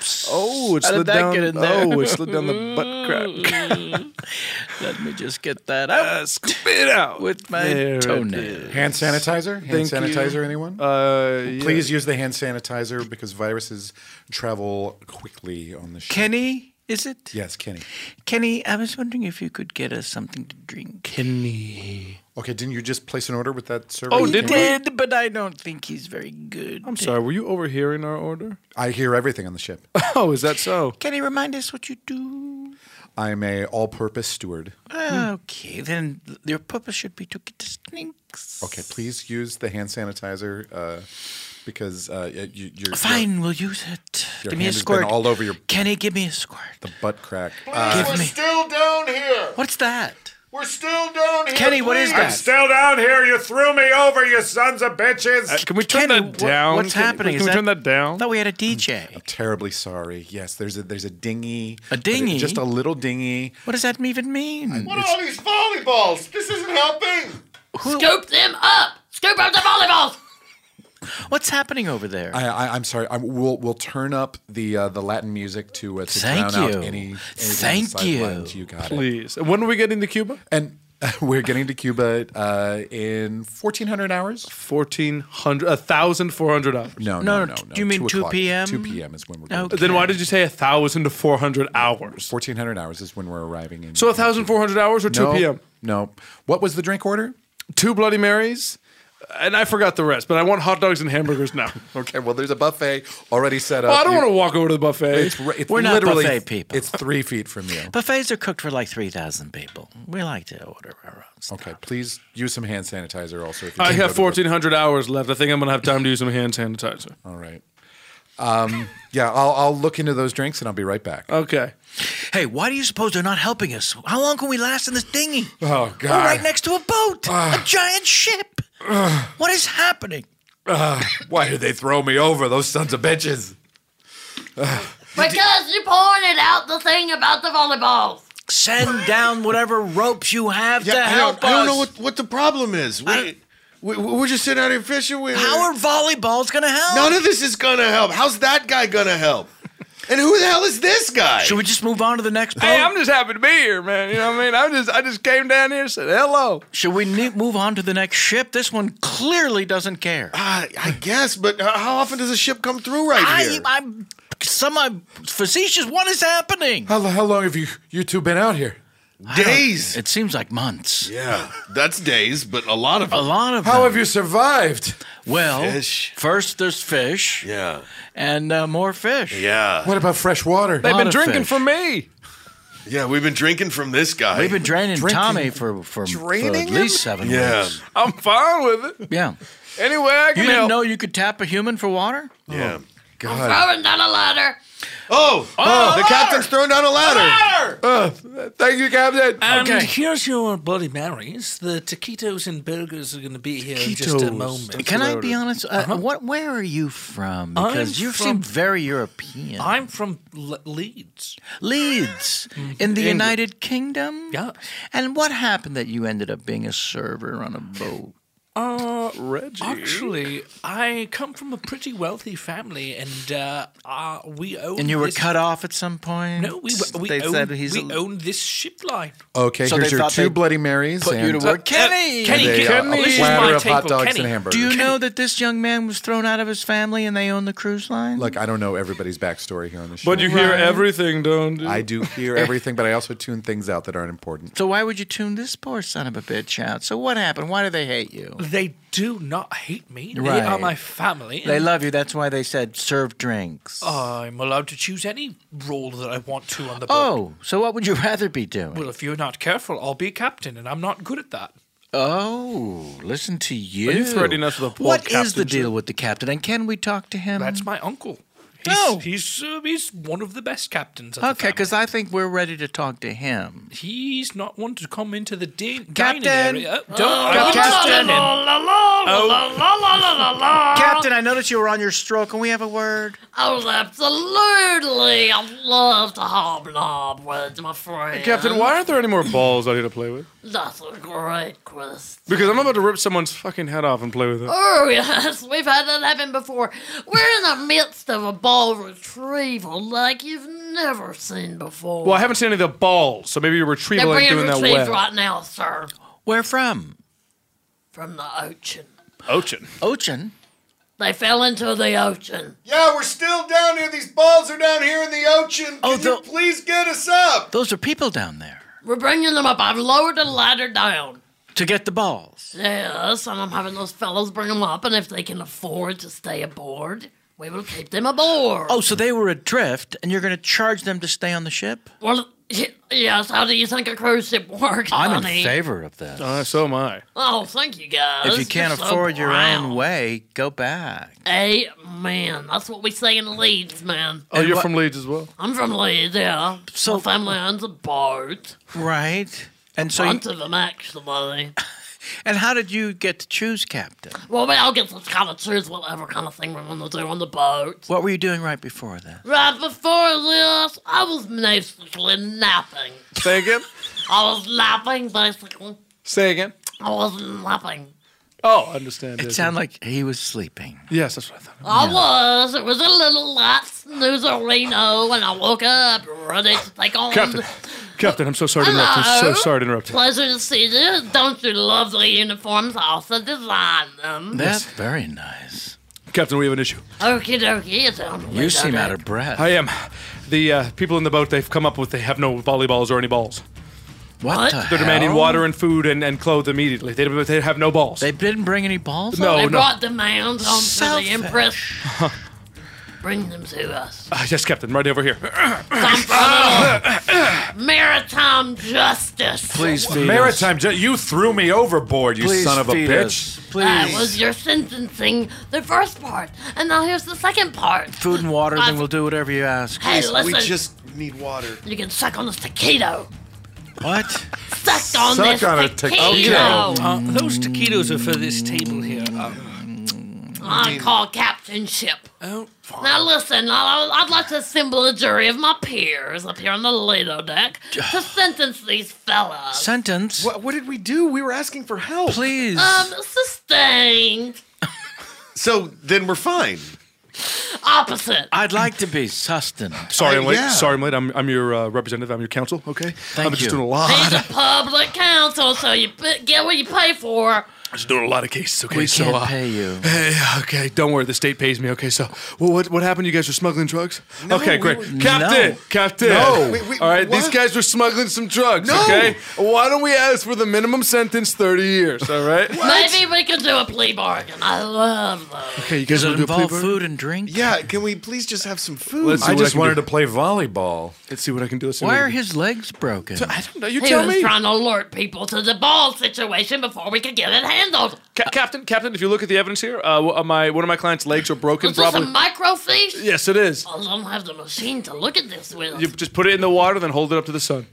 Oh, it
How did
slid
that
down.
get in there?
Oh, it slid down the butt crack.
Let me just get that out.
Uh, scoop it out
with my
There it
toenail.
is.
Hand sanitizer? Hand
Thank you.
sanitizer, anyone?
Uh, yeah.
Please use the hand sanitizer because viruses travel quickly on the ship.
Kenny, is it?
Yes, Kenny.
Kenny, I was wondering if you could get us something to drink.
Kenny.
Okay, didn't you just place an order with that server?
Oh,
that
did
came out?
did, but I don't think he's very good.
I'm sorry, were you overhearing our order?
I hear everything on the ship.
Oh, is that so?
Kenny, remind us what you do.
I'm a all-purpose steward.
Okay, then your purpose should be to get the stinks.
Okay, please use the hand sanitizer uh, because uh, you, you're
Fine, we'll use it.
Your
Give me a
hand has
squirt.
been all over your
Kenny, give me a squirt.
the butt crack.
Give
We're
me.
still down here.
What's that?
We're still down here.
Kenny, what is
please.
that?
Still down here. You threw me over, you sons of bitches.
Uh, can we turn
Kenny,
that
what-
down?
what's
Can-
happening?
Can
Is
we
that-
turn that down?
I thought we had a D J.
I'm terribly sorry. Yes, there's a there's a dinghy.
A dinghy?
Just a little dinghy.
What does that even mean?
What are all these volleyballs? This isn't helping.
Scoop them up. Scoop up the volleyballs.
What's happening over there?
I, I, I'm sorry. I, we'll we'll turn up the uh, the Latin music to uh, to
Thank
drown
you.
out any. any
Thank you.
sidelines. You got it.
Please. And when are we getting to Cuba?
And we're getting to Cuba uh, in fourteen hundred hours.
fourteen hundred, one thousand four hundred hours.
No,
No,
no, no, no.
do you mean two
o'clock.
p.m.?
two p.m. is when we're going.
Okay.
Then why did you say one thousand four hundred hours?
fourteen hundred hours is when we're arriving in.
So one thousand four hundred hours or two
no,
p.m.?
No. What was the drink order?
Two Bloody Marys, and I forgot the rest, but I want hot dogs and hamburgers now.
Okay, well, there's a buffet already set up.
Well, I don't
You-
want to walk over to the buffet.
It's, it's
We're not
literally,
buffet people.
It's three feet from you.
Buffets are cooked for like three thousand people. We like to order our own stuff.
Okay, please use some hand sanitizer also. If you
I
can go
have
to the-
fourteen hundred hours left. I think I'm going to have time to use some hand sanitizer.
All right. Um, yeah, I'll, I'll look into those drinks and I'll be right back.
Okay.
Hey, why do you suppose they're not helping us? How long can we last in this dinghy?
Oh,
We're
God.
right next to a boat, a giant ship. What is happening?
Uh, why did they throw me over, those sons of bitches?
Because you pointed out the thing about the volleyballs.
Send down whatever ropes you have to
Yeah, I
help
don't, I don't
us.
know what, what the problem is. We, we, we're just sitting out here fishing. We,
How are volleyballs going to help?
None of this is going to help. How's that guy going to help? And who the hell is this guy?
Should we just move on to the next boat?
Hey, I'm just happy to be here, man. You know what I mean? I just I just came down here and said hello.
Should we ne- move on to the next ship? This one clearly doesn't care.
Uh, I guess, but uh, how often does a ship come through right
I,
here?
I'm some facetious. What is happening?
How, how long have you, you two been out here?
Days.
It seems like months.
Yeah, that's days, but a lot of
A
them.
lot of
How
them.
have you survived?
Well,
Fish.
first there's fish
Yeah,
and uh, more fish.
yeah,
What about fresh water?
They've
Lot
been
of
drinking
fish.
from me.
yeah. We've been drinking from this guy.
We've been draining
Drinking-
Tommy for, for, for
draining
at least seven
Yeah.
weeks.
I'm fine with it.
Yeah.
Anyway, I
You
can
didn't
help.
know you could tap a human for water?
Yeah.
God.
Throwing down a ladder.
Oh, oh, the captain's throwing down a ladder.
Uh, thank you, Captain.
And
Okay.
here's your Bloody Marys. The taquitos and burgers are going to be here in just a
Taquitos.
moment.
Can I be honest? Uh, what? Where are you from? Because
I'm
you
from-
seem very European.
I'm from Le- Leeds.
Leeds in the
England.
United Kingdom.
Yeah.
And what happened that you ended up being a server on a boat?
Uh,
Reggie.
Actually, I come from a pretty wealthy family, and uh, uh, we own.
And you were
this-
cut off at some point.
No, we we
they
own,
said he's
we
a-
own this ship line.
Okay,
So
here's
they
your
thought
two
they'd
Bloody Marys.
put you
and
to work, Kenny.
Kenny,
and a,
Kenny,
uh,
this is
platter
my
of hot
table,
dogs
Kenny.
and hamburgers.
Do you
Kenny-
know that this young man was thrown out of his family and they own the cruise line?
Look, I don't know everybody's backstory here on the show.
But you hear
Right.
everything, don't you?
I do hear everything, but I also tune things out that aren't important.
So why would you tune this poor son of a bitch out? So what happened? Why do they hate you?
They do not hate me. They
Right.
are my family.
They
and
love you. That's why they said serve drinks.
I'm allowed to choose any role that I want to on the boat.
Oh, so what would you rather be doing?
Well, if you're not careful, I'll be captain, and I'm not good at that.
Oh, listen to you.
Are you threatening us with a poor
What is the
captain,
deal with the captain? And can we talk to him?
That's my uncle. He's,
Oh.
he's, uh, he's one of the best captains of the
Okay,
family.
because I think we're ready to talk to him.
He's not one to come into the din-
Captain!
dining area. Uh, Don't,
Oh,
I wouldn't
Captain!
stand in.
Oh.
Captain, I noticed you were on your stroke. Can we have a word?
Oh, absolutely. I'd love to hobnob with my friend.
Captain, why aren't there any more balls out here to play with?
That's a great question.
Because I'm about to rip someone's fucking head off and play with it.
Oh, yes. We've had that happen before. We're in the midst of a ball ball retrieval like you've never seen before.
Well, I haven't seen any of the balls, so maybe your retrieval
They're
ain't
being
doing that
retrieved
well.
right now, sir.
Where from?
From the ocean.
Ocean.
Ocean?
They fell into the ocean.
Yeah, we're still down here. These balls are down here in the ocean.
Oh,
Can you
the-
please get us up?
Those are people down there.
We're bringing them up. I've lowered the ladder down.
To get the balls.
Yes, and I'm having those fellows bring them up, and if they can afford to stay aboard, we will keep them aboard.
Oh, so they were adrift, and you're going to charge them to stay on the ship?
Well, y- yes, how do you think a cruise ship works,
I'm
honey?
in favor of this.
Uh, so am I.
Oh, thank you, guys.
If you can't
You're so
afford your
proud.
own way, go back.
Amen. That's what we say in Leeds, man.
Oh, you're from Leeds as well?
I'm from Leeds, yeah. So, My family owns a boat.
Right. And
a
so
bunch
you-
of them, actually.
And how did you get to choose captain?
Well, we all get to kind of choose whatever kind of thing we want to do on the boat.
What were you doing right before that?
Right before this, I was basically napping.
Say again?
I was napping, basically.
Say again?
I wasn't napping.
Oh, I understand.
It sounded like he was sleeping.
Yes, that's what I thought.
I was. It was a little light snoozerino when I woke up, ready to take on.
Captain. Captain, I'm so sorry to interrupt. I'm so
Hello.
sorry to interrupt.
Pleasure to see you. Don't you love the uniforms? I also designed them.
That's very nice.
Captain, we have an issue.
Okie dokie, it's on the
You
way,
seem
Dodo.
out of breath.
I am. The uh, people in the boat, they've come up with, they have no volleyballs or any balls.
What,
What?
the
They're demanding
hell?
water and food and, and clothes immediately. They, they have no balls.
They didn't bring any balls?
No,
They
no.
brought demands on to the
Selfish.
Empress. Bring them to us.
Uh, yes, Captain, right over here.
Some from maritime justice.
Please feed
Maritime, ju- you threw me overboard, you
Please
son of a
feed
bitch.
us. Please.
That was your sentencing, the first part. And now here's the second part.
Food and water,
I've-
then we'll do whatever you ask.
Hey,
Please,
listen.
we just need water.
You can suck on this taquito.
What?
Suck on
Suck
this
on a
taquito.
taquito.
Uh, those taquitos are for this table here. Uh,
I call captainship.
oh,
Now listen, I- I'd like to assemble a jury of my peers up here on the Lido deck to sentence these fellas.
Sentence?
What, what did we do? We were asking for help.
Please.
Um, sustained.
So then we're fine.
Opposite.
I'd like to be sustenance.
Sorry,
Uh,
I'm late.
yeah.
Sorry, I'm late. I'm, I'm your uh, representative. I'm your counsel, okay?
Thank
I'm just
you.
doing a lot.
He's a public counsel, so you p- get what you pay for.
I'm just doing a lot of cases, okay?
We
so,
can't
uh,
pay you.
Hey, okay, don't worry. The state pays me. Okay, so well, what what happened? You guys were smuggling drugs?
No,
okay,
we
great,
were-
Captain,
No.
Captain.
No. Wait, wait,
All right, these
what?
guys were smuggling some drugs.
No.
Okay, why don't we ask for the minimum sentence, thirty years? All right.
Maybe we could do a plea bargain. I love those.
Okay, you guys
Does it
want to do a plea
involve
bargain?
food and drink?
Yeah, can we please just have some food?
Let's see
I
what
just
can
wanted
do.
to play volleyball.
Let's see what I can do. Let's see
Why
what I
are
can do.
his legs broken?
I don't know. You
He
tell
was
me.
trying to alert people to the ball situation before we could get it handled.
Ca- Captain, Captain, if you look at the evidence here, uh, w- uh, my one of my client's legs are broken.
Is this a
Probably.
microfiche?
Yes, it is.
I don't have the machine to look at this with.
You just put it in the water, then hold it up to the sun.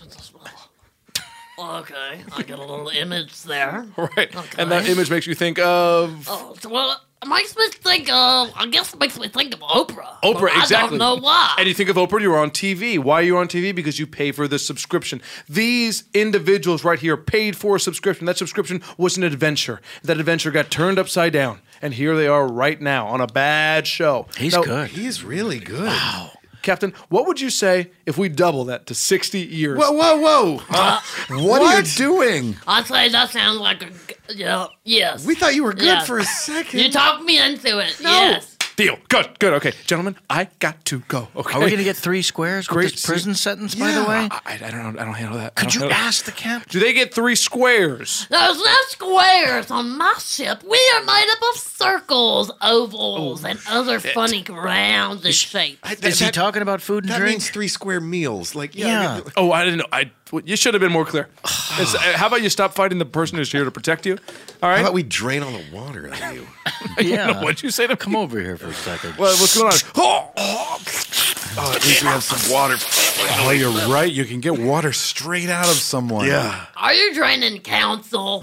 Okay, I get a little image there.
Right.
Okay.
And that image makes you think of
Oh, well, it makes me think of, I guess it makes me think of Oprah.
Oprah,
but
exactly.
I don't know why.
And you think of Oprah, you're on T V. Why are you on T V? Because you pay for the subscription. These individuals right here paid for a subscription. That subscription was an adventure. That adventure got turned upside down. And here they are right now on a bad show.
He's
Now,
good.
He's really good. Wow.
Captain, what would you say if we double that to sixty years?
Whoa, whoa, whoa.
Uh,
What, are you doing?
I'd say that sounds like a, g- yeah, yes.
We thought you were good
Yes.
for a second.
You talked me into it, yes.
Deal. Good, good. Okay, gentlemen, I got to go. Okay.
Are we going to get three squares with
Great.
this prison sentence, by the
Yeah.
way?
I, I don't know. I don't handle that. I
Could
don't
you
handle that.
ask the captain?
Do they get three squares?
There's no squares on my ship. We are made up of circles, ovals, and other funny rounds and shapes.
I-
Is he talking about food and
That
drink?
means three square meals. Like, yeah.
Yeah.
Oh, I didn't know. I. well, You should have been more clear. It's- uh, how about you stop fighting the person who's here to protect you? All right.
How about we drain all the water out of you?
Yeah.
What'd you say to
Come over here for a second.
Well, what's going on? Oh,
Oh, at least we have some water.
Oh, you're right. You can get water straight out of someone.
Yeah.
Are you draining council?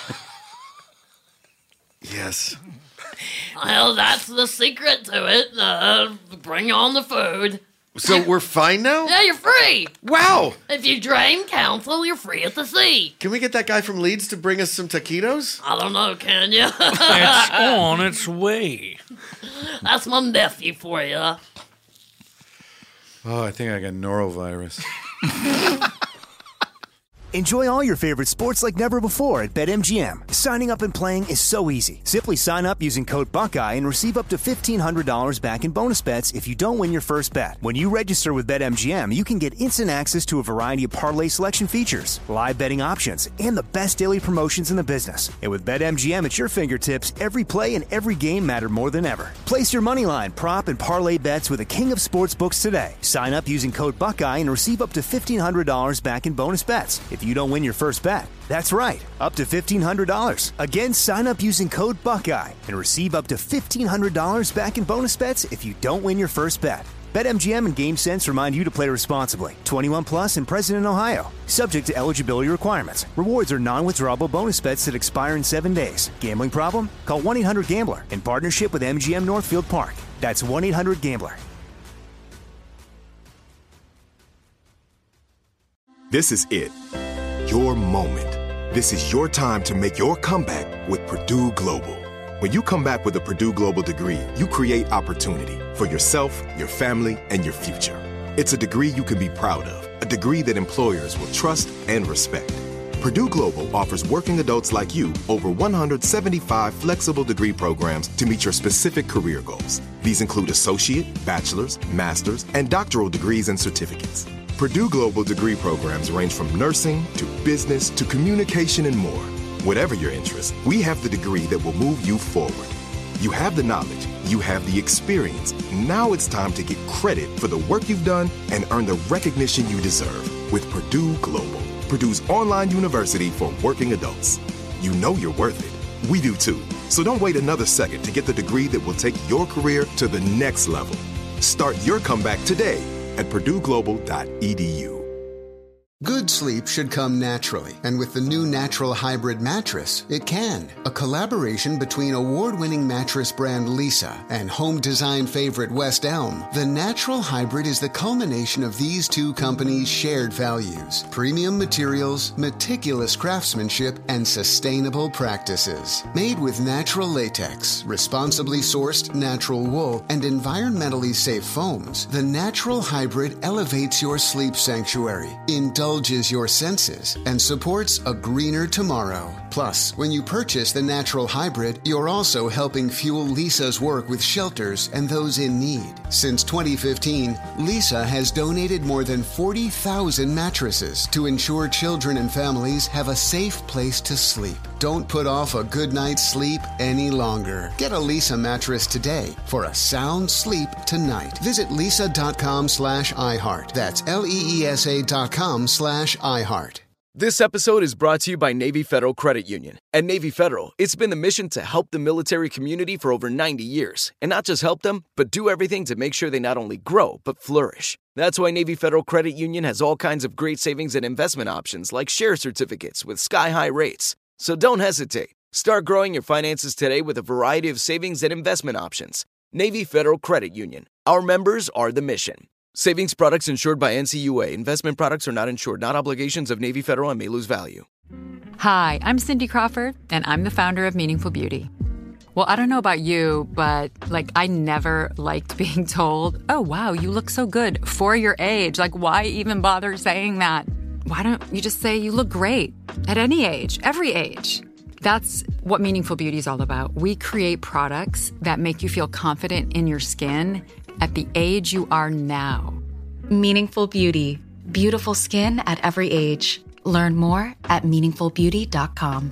Yes.
Well, that's the secret to it. Uh, bring on the food.
So we're fine now?
Yeah, you're free.
Wow.
If you drain council, you're free at the sea.
Can we get that guy from Leeds to bring us some taquitos?
I don't know, can you?
It's on its way.
That's my nephew for you.
Oh, I think I got norovirus.
Enjoy all your favorite sports like never before at BetMGM. Signing up and playing is so easy. Simply sign up using code Buckeye and receive up to fifteen hundred dollars back in bonus bets if you don't win your first bet. When you register with BetMGM, you can get instant access to a variety of parlay selection features, live betting options, and the best daily promotions in the business. And with BetMGM at your fingertips, every play and every game matter more than ever. Place your moneyline, prop, and parlay bets with the king of sportsbooks today. Sign up using code Buckeye and receive up to fifteen hundred dollars back in bonus bets if you don't win your first bet. That's right, up to fifteen hundred dollars. Again, sign up using code Buckeye and receive up to fifteen hundred dollars back in bonus bets if you don't win your first bet. BetMGM and GameSense remind you to play responsibly. twenty-one plus and present in Ohio. Subject to eligibility requirements. Rewards are non-withdrawable bonus bets that expire in seven days. Gambling problem? Call one eight hundred gambler in partnership with M G M Northfield Park. That's one eight hundred gambler.
This is it. Your moment. This is your time to make your comeback with Purdue Global. When you come back with a Purdue Global degree, you create opportunity for yourself, your family, and your future. It's a degree you can be proud of, a degree that employers will trust and respect. Purdue Global offers working adults like you over one hundred seventy-five flexible degree programs to meet your specific career goals. These include associate, bachelor's, master's, and doctoral degrees and certificates. Purdue Global degree programs range from nursing to business to communication and more. Whatever your interest, we have the degree that will move you forward. You have the knowledge, you have the experience. Now it's time to get credit for the work you've done and earn the recognition you deserve with Purdue Global, Purdue's online university for working adults. You know you're worth it. We do too. So don't wait another second to get the degree that will take your career to the next level. Start your comeback today at purdue global dot e d u.
Good sleep should come naturally, and with the new Natural Hybrid mattress, it can. A collaboration between award-winning mattress brand Leesa and home design favorite West Elm, the Natural Hybrid is the culmination of these two companies' shared values: premium materials, meticulous craftsmanship, and sustainable practices. Made with natural latex, responsibly sourced natural wool, and environmentally safe foams, the Natural Hybrid elevates your sleep sanctuary, indulges your senses, and supports a greener tomorrow. Plus, when you purchase the Natural Hybrid, you're also helping fuel Leesa's work with shelters and those in need. Since twenty fifteen, Leesa has donated more than forty thousand mattresses to ensure children and families have a safe place to sleep. Don't put off a good night's sleep any longer. Get a Leesa mattress today for a sound sleep tonight. Visit leesa.com slash iHeart. That's L-E-E-S-A dot com slash iHeart.
This episode is brought to you by Navy Federal Credit Union. At Navy Federal, it's been the mission to help the military community for over ninety years. And not just help them, but do everything to make sure they not only grow, but flourish. That's why Navy Federal Credit Union has all kinds of great savings and investment options like share certificates with sky-high rates. So don't hesitate. Start growing your finances today with a variety of savings and investment options. Navy Federal Credit Union. Our members are the mission. Savings products insured by N C U A. Investment products are not insured, not obligations of Navy Federal and may lose value.
Hi, I'm Cindy Crawford, and I'm the founder of Meaningful Beauty. Well, I don't know about you, but, like, I never liked being told, oh, wow, you look so good for your age. Like, why even bother saying that? Why don't you just say you look great at any age, every age? That's what Meaningful Beauty is all about. We create products that make you feel confident in your skin at the age you are now.
Meaningful Beauty. Beautiful skin at every age. Learn more at meaningful beauty dot com.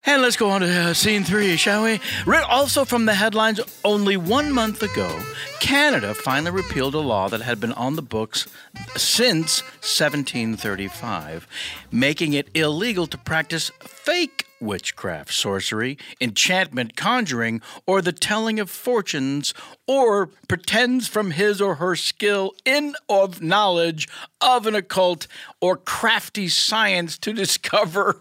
And let's go on to uh, scene three, shall we? Re- Also from the headlines, only one month ago, Canada finally repealed a law that had been on the books since seventeen thirty-five, making it illegal to practice fake witchcraft, sorcery, enchantment, conjuring, or the telling of fortunes, or pretends from his or her skill in of knowledge of an occult or crafty science to discover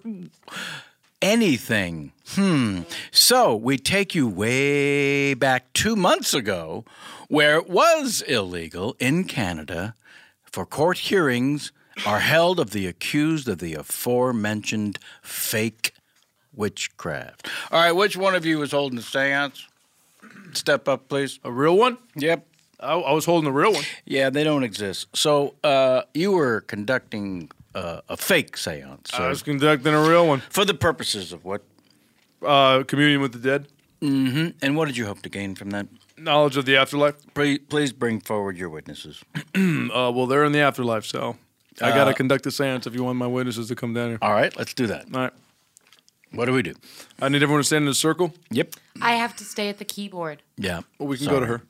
anything. Hmm. So we take you way back two months ago, where it was illegal in Canada for court hearings are held of the accused of the aforementioned fake witchcraft. All right, which one of you is holding the seance? Step up, please.
A real one?
Yep.
I, I was holding the real one.
Yeah, they don't exist. So uh, you were conducting uh, a fake seance.
I was conducting a real one.
For the purposes of what?
Uh, communion with the dead.
Mm-hmm. And what did you hope to gain from that?
Knowledge of the afterlife.
Please, please bring forward your witnesses.
uh, well, they're in the afterlife, so I
Uh,
got to conduct a seance if you want my witnesses to come down here.
All right, let's do that.
All right.
What do we do?
I need everyone to stand in a circle.
Yep.
I have to stay at the keyboard.
Yeah.
Well, we can
Sorry.
go to her.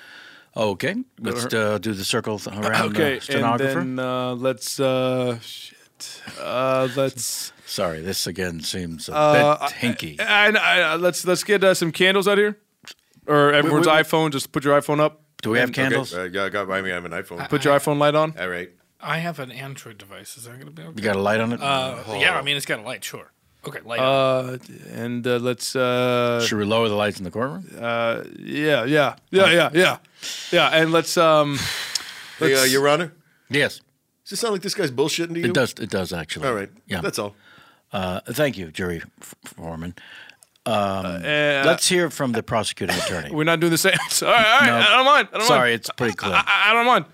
Okay.
Go to
Let's
her.
uh, do the circle th- around
Okay,
the stenographer.
and then uh, let's uh, shit. Uh, let's.
Sorry, this again seems a
Uh,
bit hinky.
And I, let's let's get uh, some candles out here, or everyone's
wait.
iPhone. Just put your iPhone up.
Do we have
And-
candles?
Okay, uh, yeah, I got. I mean, I have an iPhone.
Put your iPhone light on.
All right.
I have an Android device. Is that going to be okay?
You got a light on it?
Uh,
Oh.
Yeah, I mean, it's got a light, sure. Okay, light on.
Uh, and uh, let's. Uh,
Should we lower the lights in the courtroom?
Uh, yeah, yeah, yeah, yeah, yeah, yeah. And let's. Um,
Hey, uh,
let's-
Your Honor.
Yes.
Does this sound like this guy's bullshitting to you?
It does. It does actually.
All right.
Yeah.
That's all.
Uh, thank you, jury f- foreman. Um,
uh,
let's hear from the prosecuting attorney.
We're not doing the same. All right, all right.
No.
I don't mind. I don't
Sorry,
mind.
it's pretty clear.
I, I, I don't mind.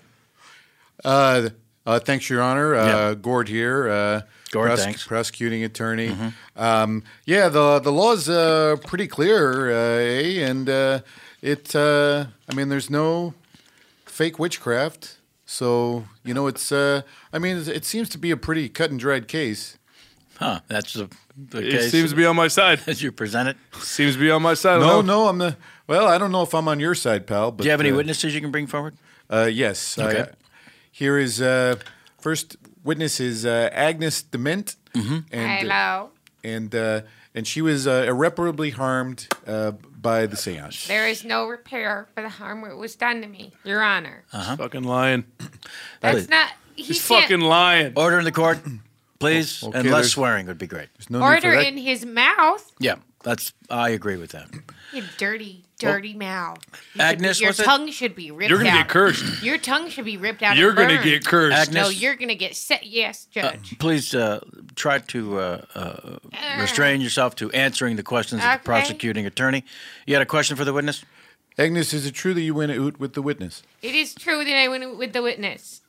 Uh, uh, thanks, Your Honor. Uh,
Yeah.
Gord here. Uh,
Gord, thanks.
Prosecuting attorney. Um, yeah, the the law is uh, pretty clear, uh, eh? And uh, it. Uh, I mean, there's no fake witchcraft. So you know, it's. Uh, I mean, it, it seems to be a pretty cut and dried case.
Huh? That's the, the
It
case.
seems to be on my side.
As you present it.
Seems to be on my side. I don't
No,
know.
no, I'm the. Well, I don't know if I'm on your side, pal. But
Do you have any
uh,
witnesses you can bring forward?
Uh, yes.
Okay.
Uh, here is uh, first witness is uh, Agnes Dement,
Mm-hmm.
and
Hello.
and uh, and she was uh, irreparably harmed uh, by the séance.
There is no repair for the harm that was done to me, Your Honor.
Uh-huh.
Fucking lying.
That's not. He
He's
can't
fucking lying.
Order in the court, please,
Okay,
and less
there's-
swearing would be great.
There's no need for
order
that.
in his mouth.
Yeah, that's. I agree with that.
You dirty, dirty mouth. You should be-
Agnes,
your
what's it?
tongue should be ripped out.
You're gonna get cursed.
Your tongue should be ripped out.
You're
and
gonna
burned.
get cursed.
Agnes,
No, you're gonna get set. Yes,
uh,
Judge.
please uh, try to uh, uh, restrain yourself to answering the questions of
Okay.
the prosecuting attorney. You had a question for the witness?
Agnes, is it true that you went out with the witness?
It is true that I went with the witness.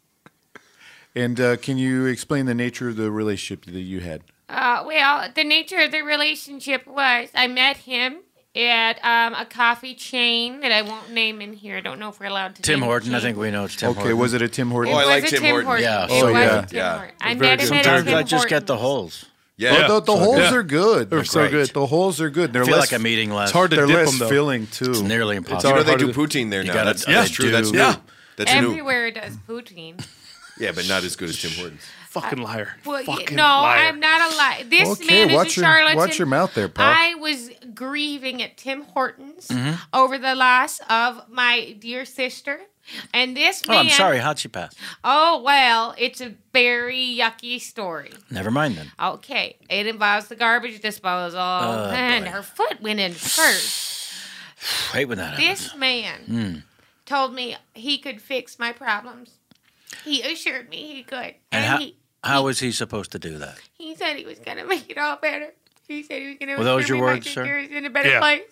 And uh, can you explain the nature of the relationship that you had?
Uh, well, the nature of the relationship was I met him at um, a coffee chain that I won't name in here. I don't know if we're allowed to.
Tim
name
Horton.
the
I
chain.
think we know it's Tim
okay,
Horton.
was it a Tim
It
Horton?
Oh, I
was
like
a
Tim
Tim
Horton.
Horton.
Yeah.
It
Oh,
was
yeah.
a Tim
Yeah.
Horton. I
Very
met
good.
him at a
Sometimes
Tim
I just get the
Hortons.
holes.
Yeah.
Well, the, the holes
Yeah.
are good.
They're so
great.
good.
The holes are good. They're
I feel
less,
like I'm eating less.
It's hard to
they're
dip
less
them though.
filling too.
It's nearly
You
impossible.
know they
hard
do
to-
poutine there
You
now.
gotta-
That's,
yeah.
that's true. That's
do.
new.
Yeah.
That's new.
Everywhere does poutine.
Yeah, but not as good as Tim Hortons.
Fucking liar.
Well, y-
Fucking
no,
liar.
I'm not a liar. This
Okay,
man is
watch
a
your-
charlatan.
watch your mouth there, pal.
I was grieving at Tim Hortons
Mm-hmm.
over the loss of my dear sister. And this
Oh,
man.
I'm sorry. How'd she pass?
Oh, well, it's a very yucky story.
Never mind then.
Okay, it involves the garbage disposal,
Oh,
and
boy.
her foot went in first.
Hate when that happens.
This man
Mm.
told me he could fix my problems. He assured me he could.
And
And,
how,
he,
how was he supposed to do that?
he said he was going to make it all better. He said he was going to
Were those
assure
your
me
words,
my
sir?
sister is in a better
Yeah.
place.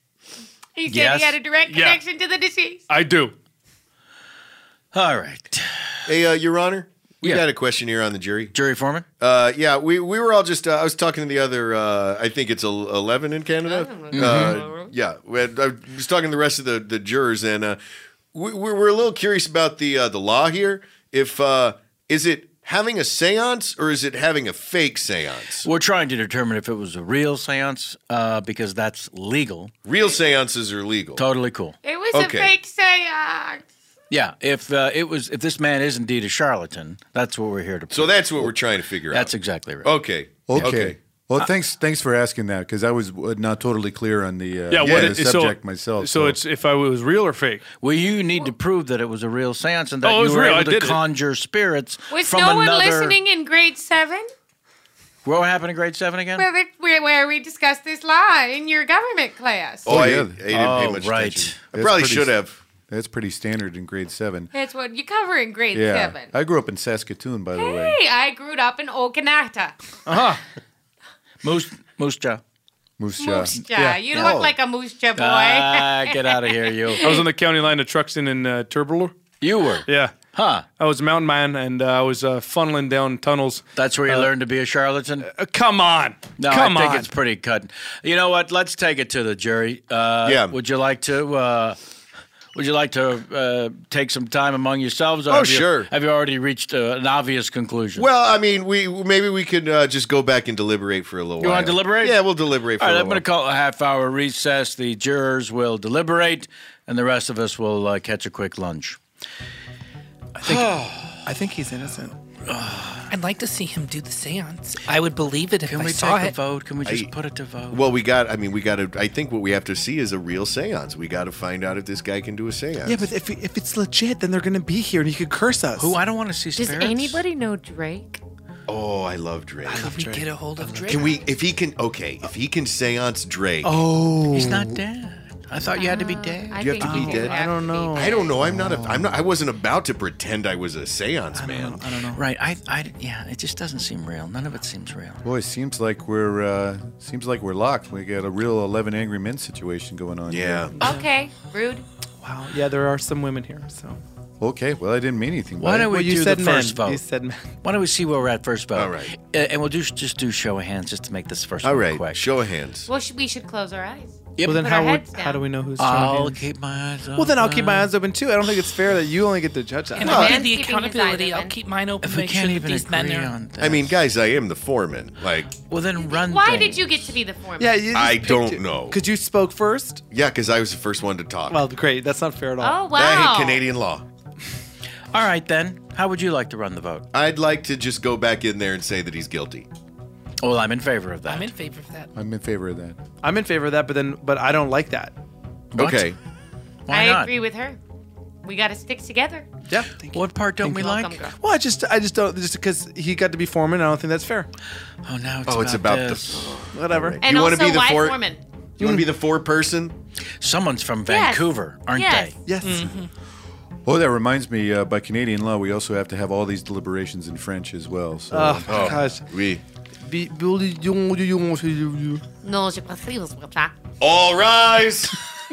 He said
Yes?
he had a direct
Yeah.
connection to the deceased.
I do.
All right.
Hey, uh, Your Honor, we
Yeah.
got a question here on the jury.
Jury foreman?
Uh, yeah, we, we were all just. Uh, I was talking to the other. Uh, I think it's el- eleven in Canada.
Mm-hmm.
Uh, yeah, we had, I was talking to the rest of the, the jurors, and uh, we, we were a little curious about the uh, the law here. If uh, is it having a seance or is it having a fake seance?
We're trying to determine if it was a real seance uh, because that's legal.
Real seances are legal.
Totally cool.
It was
Okay.
a fake seance.
Yeah, if uh, it was, if this man is indeed a charlatan, that's what we're here to. Prove.
So that's what we're trying to figure
That's
out.
exactly right.
Okay.
Okay.
Okay.
Well, thanks thanks for asking that because I was uh, not totally clear on the, uh,
Yeah, what
the
it- so-
subject myself.
So it's if I was real or fake.
Well, you need to prove that it was a real seance and that
Oh, it was
you were
real. I
able to
did it.
conjure spirits
Was
from
no one
another.
listening in grade seven?
What happened in grade seven again?
Where we, where, where we discussed this law in your government class.
Oh, I,
yeah.
I didn't pay
Oh,
much
right.
attention. I
That's
probably
pretty
should
s-
have.
That's pretty standard in grade seven.
That's what you cover in grade
Yeah,
seven.
I grew up in Saskatoon, by the way.
Hey, I grew up in Okanata.
Uh-huh.
Moose, Moose Jaw.
Moose Jaw.
Moose Jaw. You look like a moose jaw boy.
Ah, get out of here, you.
I was on the county line of Truxton and uh, Turbulor.
You were?
Yeah.
Huh.
I was a mountain man, and uh, I was uh, funneling down tunnels.
That's where you
Uh,
learned to be a charlatan?
Uh, come on.
No,
come
I think
on.
it's pretty cut. You know what? Let's take it to the jury. Uh,
Yeah.
Would you like to? Uh, would you like to uh, take some time among yourselves? Or
Oh,
have you-
sure.
have you already reached uh, an obvious conclusion?
Well, I mean, we maybe we could uh, just go back and deliberate for a little
You
while.
want to deliberate?
Yeah, we'll deliberate for
All right,
a
I'm
little
going to call a half hour recess. The jurors will deliberate, and the rest of us will uh, catch a quick lunch.
I think, I think he's innocent.
I'd like to see him do the seance. I would believe it if
Can
I
we
saw
take a
it.
vote? Can we just
I-
put it to vote?
Well, we got. I mean, we got to. I think what we have to see is a real seance. We got to find out if this guy can do a seance.
Yeah, but if if it's legit, then they're gonna be here and you could curse us.
Who? I don't want to see
Does
spirits.
anybody know Drake?
Oh, I love Drake.
Could we get a hold of Drake?
Can we? If he can. Okay, if he can seance Drake.
Oh,
He's not dead. I thought you had to be dead.
I
You have
think
to be
he
dead?
would have
I don't
to be
know.
dead.
I don't know. I'm not. A, I'm not. I wasn't about to pretend I was a seance
I
man.
don't know. I don't know.
Right. I, I, yeah, it just doesn't seem real. None of it seems real.
Boy, seems like we're uh, seems like we're locked. We got a real eleven Angry Men situation going on.
Yeah.
here.
Okay, rude.
Wow. Yeah, there are some women here. So
Okay. Well, I didn't mean anything.
Why
by
don't
it.
we
well, you
do
said
the
men.
first vote?
You said men.
Why don't we see where we're at first vote?
All right.
Uh, and we'll do just do show of hands just to make this first
All
one
right.
quick.
Show of hands.
Well, sh- we should close our eyes.
Yep.
Well, then
Put
how
our
would,
heads
how
down.
do we know who's showing
I'll
hands?
keep my eyes open.
Well, then I'll keep my eyes open too. I don't think it's fair that you only get to judge that.
And
Well,
I
man's
need the
keeping his eyes
accountability. I'll
open.
keep mine open.
If
to
we
make
can't
sure that
even
these men
agree
are.
on this.
I mean, guys, I am the foreman. Like,
well, then run
Why
things.
did you get to be the foreman?
Yeah, you just
I
picked
don't
it.
know.
Because you spoke first.
Yeah, because I was the first one to talk.
Well, great. That's not fair at all.
Oh wow.
I hate Canadian law.
All right, then. How would you like to run the vote?
I'd like to just go back in there and say that he's guilty.
Well, I'm in favor of that.
I'm in favor of that.
I'm in favor of that.
I'm in favor of that, but then, but I don't like that.
What?
Okay.
Why
I
not?
agree with her. We got to stick together.
Yeah. Thank you.
What part don't we
Welcome,
like?
girl.
Well, I just, I just don't, just because he got to be foreman, I don't think that's fair.
Oh, now it's
Oh,
about
it's about
this.
Whatever.
the.
And
you wanna
also,
be the
why
four-
foreman?
You want to be the four person?
Someone's from
Yes.
Vancouver, aren't
Yes.
they?
Yes.
Mm-hmm.
Oh, that reminds me. Uh, by Canadian law, we also have to have all these deliberations in French as well. So.
Oh,
Oh,
gosh.
oui.
Be-
Non, j'ai pas ça.
All rise.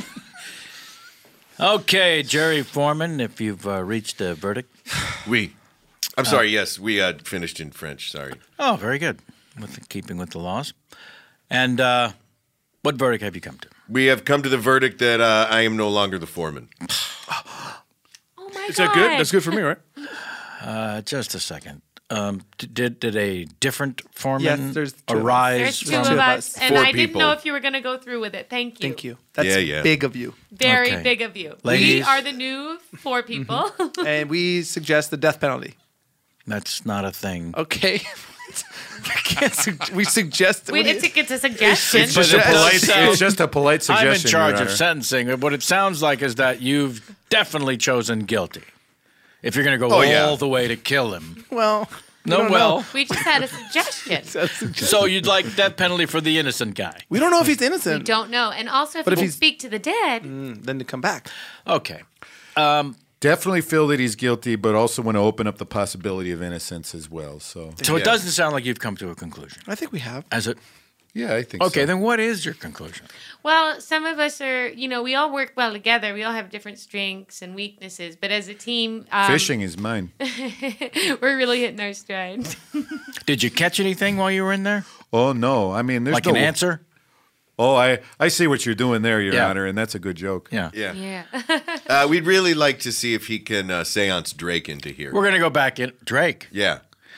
Okay, Jerry Foreman, if you've uh, reached a verdict.
We. I'm sorry. Yes, we uh, finished in French. Sorry.
Oh, very good. With keeping with the laws. And uh, what verdict have you come to?
We have come to the verdict that uh, I am no longer the foreman.
Oh my
Is that good? That's good for me, right?
Uh, just a second. Um, d- did did a different foreman
Yes, there's two of us.
arise?
There's two
Two
of
of
us,
us.
and
Four
I didn't
people.
know if you were going to go through with it. Thank you.
Thank you. That's
Yeah, yeah.
big of you.
Very
Okay.
big of you.
Ladies.
We are the new four people.
And we suggest the death penalty.
That's not a thing.
Okay. we, can't sug- we suggest.
we,
what do
it's,
you-
a, it's a suggestion.
It's just a
But it
polite.
does sound-
It's just a polite suggestion.
I'm in charge
Your
of
Honor.
sentencing. What it sounds like is that you've definitely chosen guilty. If you're going to go
Oh,
all
yeah.
the way to kill him.
well, we
No,
don't
well.
know.
we just had a suggestion.
So you'd like death penalty for the innocent guy.
We don't know if he's
we
innocent.
don't know. And also, if
But
you
if
can
he's-
speak to the dead,
Mm, then to come back.
Okay. Um,
Definitely feel that he's guilty, but also want to open up the possibility of innocence as well. So.
so
Yeah.
it doesn't sound like you've come to a conclusion.
I think we have.
As it?
Yeah, I think.
Okay,
so.
then what is your conclusion?
well, some of us are, you know, we all work well together. We all have different strengths and weaknesses. But as a team, um,
Fishing is mine.
we're really hitting our stride.
Did you catch anything while you were in there?
Oh no! I mean, there's
Like
no
an answer?
Oh, I I see what you're doing there, Your
Yeah.
Honor, and that's a good joke.
Yeah.
Yeah.
yeah.
Uh, we'd really like to see if he can uh, seance Drake into here.
We're going to go back in. Drake.
Yeah.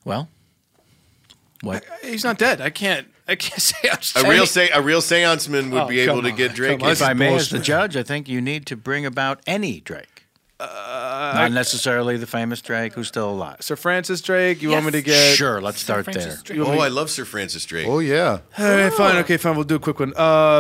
Well, what?
He's not dead. I can't. I can't say. I'm
A real say a real seanceman would
Oh,
be able
come
to
on,
get Drake.
come on.
If I may, as the
bullshit.
judge, I think you need to bring about any Drake.
Uh,
Not necessarily the famous Drake who's still alive.
Sir Francis Drake. You want me to get?
Sure, let's start there.
You want
Oh,
me-
I love Sir Francis Drake.
Oh yeah.
All right, fine. Okay, fine. We'll do a quick one. Uh.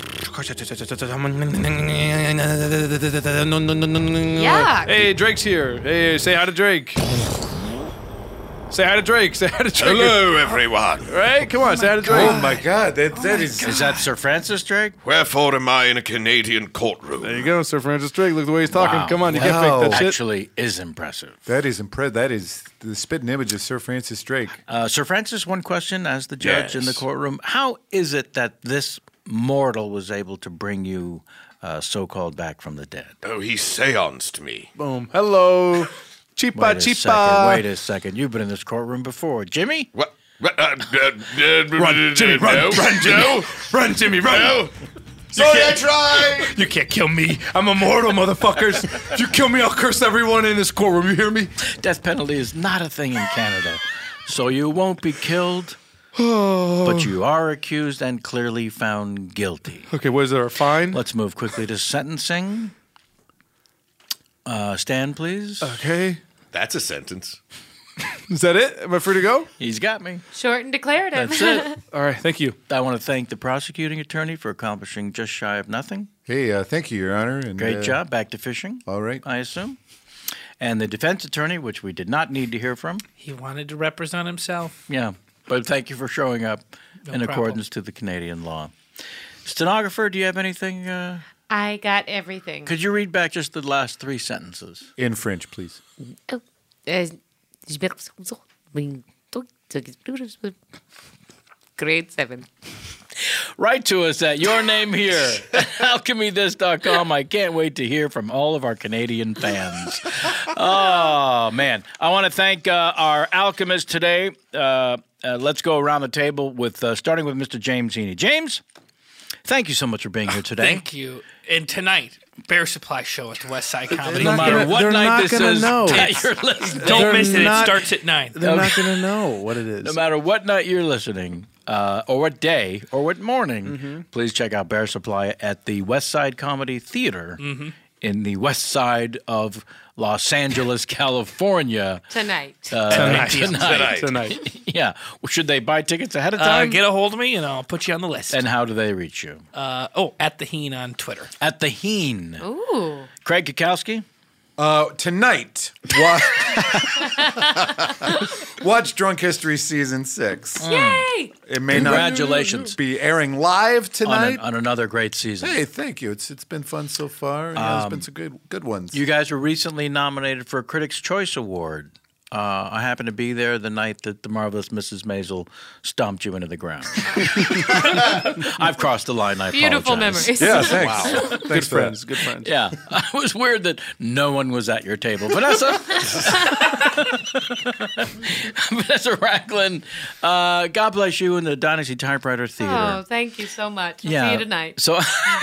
Yeah.
Hey, Drake's here. Hey, say hi to Drake. Say hi to Drake. Say hi to Drake.
Hello, everyone.
Right? Come on, say hi to Drake.
Oh my God, that that is.
Is that Sir Francis Drake?
Wherefore am I in a Canadian courtroom?
There you go, Sir Francis Drake. Look at the way he's talking.
Wow.
Come on, you can't
Wow.
fake that shit.
Actually, is impressive.
That is impressive. That is the spitting image of Sir Francis Drake.
Uh, Sir Francis, one question as the judge in the
Yes.
courtroom. How is it that this mortal was able to bring you uh, so-called back from the dead?
Oh, he seanced me.
Boom. Hello. Cheapa,
Wait a
cheapa.
second. Wait a second. You've been in this courtroom before. Jimmy?
What? What? Uh, uh, uh,
Run, Jimmy, run,
no,
run, Jimmy.
no.
Run, Jimmy, run.
No.
Sorry, I tried.
You can't kill me. I'm immortal, motherfuckers. If you kill me, I'll curse everyone in this courtroom. You hear me?
Death penalty is not a thing in Canada. So you won't be killed, but you are accused and clearly found guilty.
Okay, what is it? Our fine?
Let's move quickly to sentencing. Uh, stand, please.
Okay.
That's a sentence.
Is that it? Am I free to go?
He's got me.
Short and declarative.
That's it.
All right, thank you.
I want to thank the prosecuting attorney for accomplishing just shy of nothing.
Hey, uh, thank you, Your Honor. And,
Great
uh,
job. Back to fishing.
All right.
I assume. And the defense attorney, which we did not need to hear from.
He wanted to represent himself.
Yeah, but thank you for showing up
No
in
problem.
accordance to the Canadian law. Stenographer, do you have anything? Uh,
I got everything.
could you read back just the last three sentences?
In French, please.
Oh, uh, grade seven.
Write to us at your name here at alchemy this dot com. I can't wait to hear from all of our Canadian fans. Oh, man. I want to thank uh, our alchemist today. Uh, uh, let's go around the table with uh, starting with Mister James Heaney. James, thank you so much for being here today.
Thank you. And tonight, Bear Supply Show at the West Side Comedy.
No matter what
they're
night
not
this
gonna
is,
know.
that you're listening.
Don't
They're
miss it.
not-
It starts at nine.
They're not going to know what it is.
No matter what night you're listening, uh, or what day, or what morning,
Mm-hmm.
please check out Bear Supply at the West Side Comedy Theater
Mm-hmm.
in the west side of Los Angeles, California.
Tonight.
Uh,
Tonight.
Tonight.
Tonight.
Yeah. Should they buy tickets ahead of
Uh,
time?
get a hold of me, and I'll put you on the list.
and how do they reach you?
uh, oh, at the Heen on Twitter.
At the Heen.
Ooh.
Craig Kukowski?
Uh, tonight, watch, watch Drunk History Season six.
Yay!
It may
Congratulations.
not be airing live
On,
tonight.
an, on another great season.
Hey, thank you. It's it's been fun so far. Yeah, there's been some good good ones.
You guys were recently nominated for a Critics' Choice Award. Uh, I happened to be there the night that the marvelous Missus Maisel stomped you into the ground. I've crossed the line. I
Beautiful
apologize.
memories.
yeah, thanks.
Wow.
Thanks
Good
for that.
friends. Good friends.
Yeah, it was weird that no one was at your table. Vanessa, Vanessa Racklin, uh, God bless you in the Dynasty Typewriter Theater.
Oh, thank you so much. I'll
Yeah.
see you tonight.
So,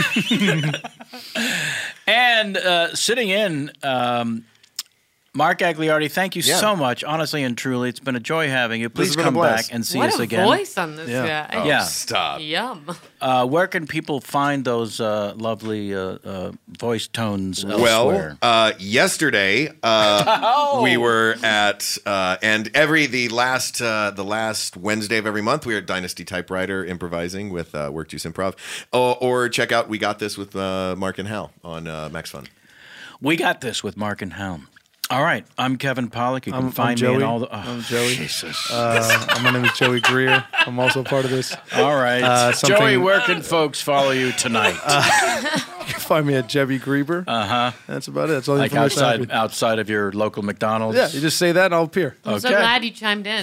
and uh, sitting in, um, Mark Agliardi, thank you
Yeah.
so much. Honestly and truly, it's been a joy having you. Please
has been a
come back
blast.
and see
what
us
a
again.
voice on this
Yeah.
guy.
Oh,
Yeah.
stop.
Yum.
Uh, where can people find those uh, lovely uh, uh, voice tones
Well,
elsewhere?
uh, yesterday uh,
Oh.
we were at uh, and every the last uh, the last Wednesday of every month we were at Dynasty Typewriter improvising with uh, Work Juice Improv, or, or check out We Got This with uh, Mark and Hal on uh, Max Fun.
We got this with Mark and Helm. All right, I'm Kevin Pollak. You can
I'm, I'm
find
Joey.
me in all the. Oh,
I'm Joey.
Jesus.
Uh, my name is Joey Greer. I'm also part of this.
all right,
uh, something-
Joey. Where can folks follow you tonight?
You can find me at Jebby Grieber.
Uh huh.
That's about it. That's all the
Like
information I have.
outside outside of your local McDonald's.
Yeah, you just say that and I'll appear.
I'm so
Okay.
glad you chimed in.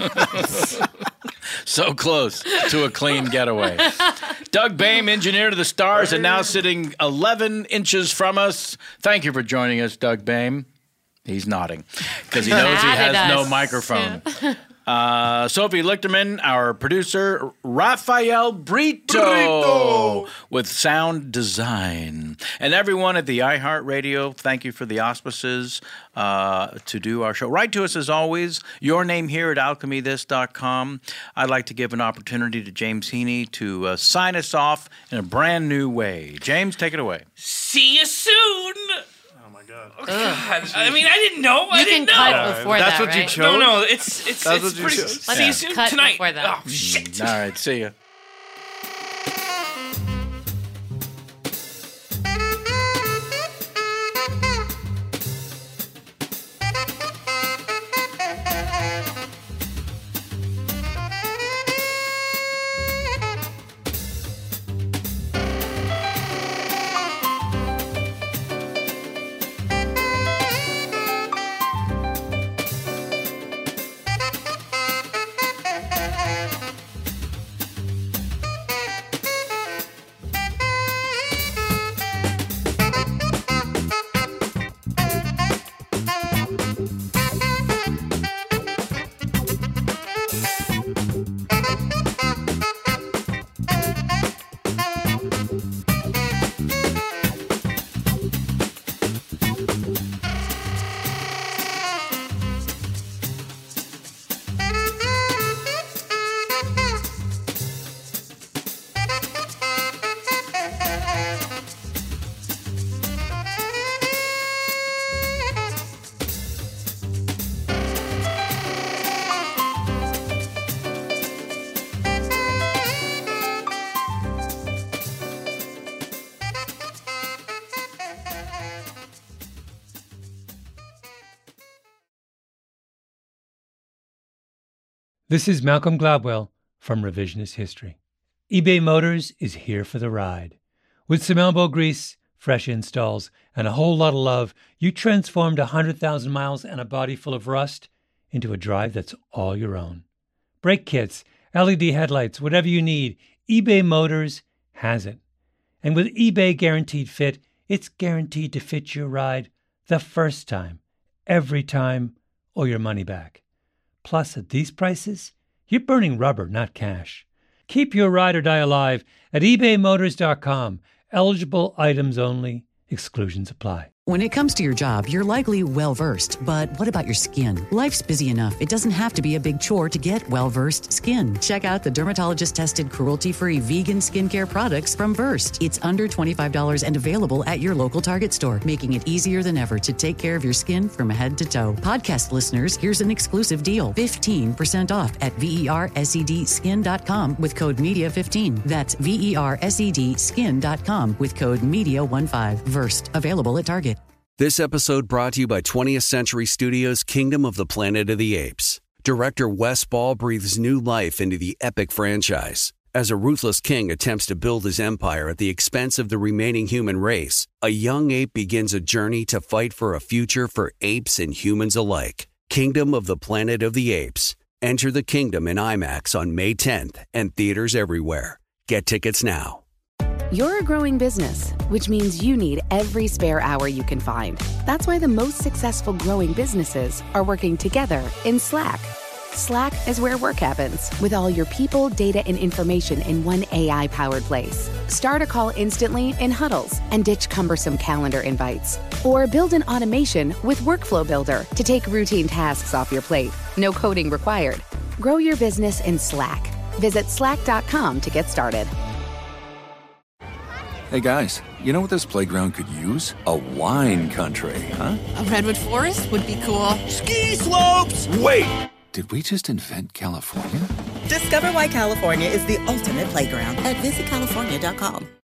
So close to a clean getaway. Doug Boehm, engineer to the stars, and now sitting eleven inches from us. Thank you for joining us, Doug Boehm. He's nodding because he knows he has no
us.
microphone. Uh, Sophie Lichterman, our producer, Rafael Brito, Brito with sound design. And everyone at the iHeartRadio, thank you for the auspices uh, to do our show. Write to us as always, your name here at alchemy this dot com. I'd like to give an opportunity to James Heaney to uh, sign us off in a brand new way. James, take it away.
See you soon. Oh, God. I mean, I didn't know.
You
I didn't
can
know.
cut before
That's
that,
what you
right?
chose?
No, no, it's it's
That's
it's
what you
pretty.
chose?
See
Yeah.
you soon
Cut
tonight.
before that.
Oh shit!
All right, see ya.
This is Malcolm Gladwell from Revisionist History. eBay Motors is here for the ride. With some elbow grease, fresh installs, and a whole lot of love, you transformed one hundred thousand miles and a body full of rust into a drive that's all your own. Brake kits, L E D headlights, whatever you need, eBay Motors has it. And with eBay Guaranteed Fit, it's guaranteed to fit your ride the first time, every time, or your money back. Plus, at these prices, you're burning rubber, not cash. Keep your ride or die alive at ebay motors dot com. Eligible items only. Exclusions apply.
When it comes to your job, you're likely well-versed, but what about your skin? Life's busy enough. It doesn't have to be a big chore to get well-versed skin. Check out the dermatologist-tested, cruelty-free vegan skincare products from Versed. It's under twenty-five dollars and available at your local Target store, making it easier than ever to take care of your skin from head to toe. Podcast listeners, here's an exclusive deal. fifteen percent off at versed skin dot com with code media fifteen. That's versed skin dot com with code media fifteen. Versed. Available at Target.
This episode brought to you by twentieth Century Studios' Kingdom of the Planet of the Apes. Director Wes Ball breathes new life into the epic franchise. As a ruthless king attempts to build his empire at the expense of the remaining human race, a young ape begins a journey to fight for a future for apes and humans alike. Kingdom of the Planet of the Apes. Enter the kingdom in IMAX on May tenth and theaters everywhere. Get tickets now.
You're a growing business, which means you need every spare hour you can find. That's why the most successful growing businesses are working together in Slack. Slack is where work happens, with all your people, data, and information in one A I-powered place. Start a call instantly in huddles and ditch cumbersome calendar invites. Or build an automation with Workflow Builder to take routine tasks off your plate. No coding required. Grow your business in Slack. Visit slack dot com to get started.
Hey guys, you know what this playground could use? A wine country, huh?
A redwood forest would be cool.
Ski slopes! Wait! Did we just invent California?
Discover why California is the ultimate playground at visit california dot com.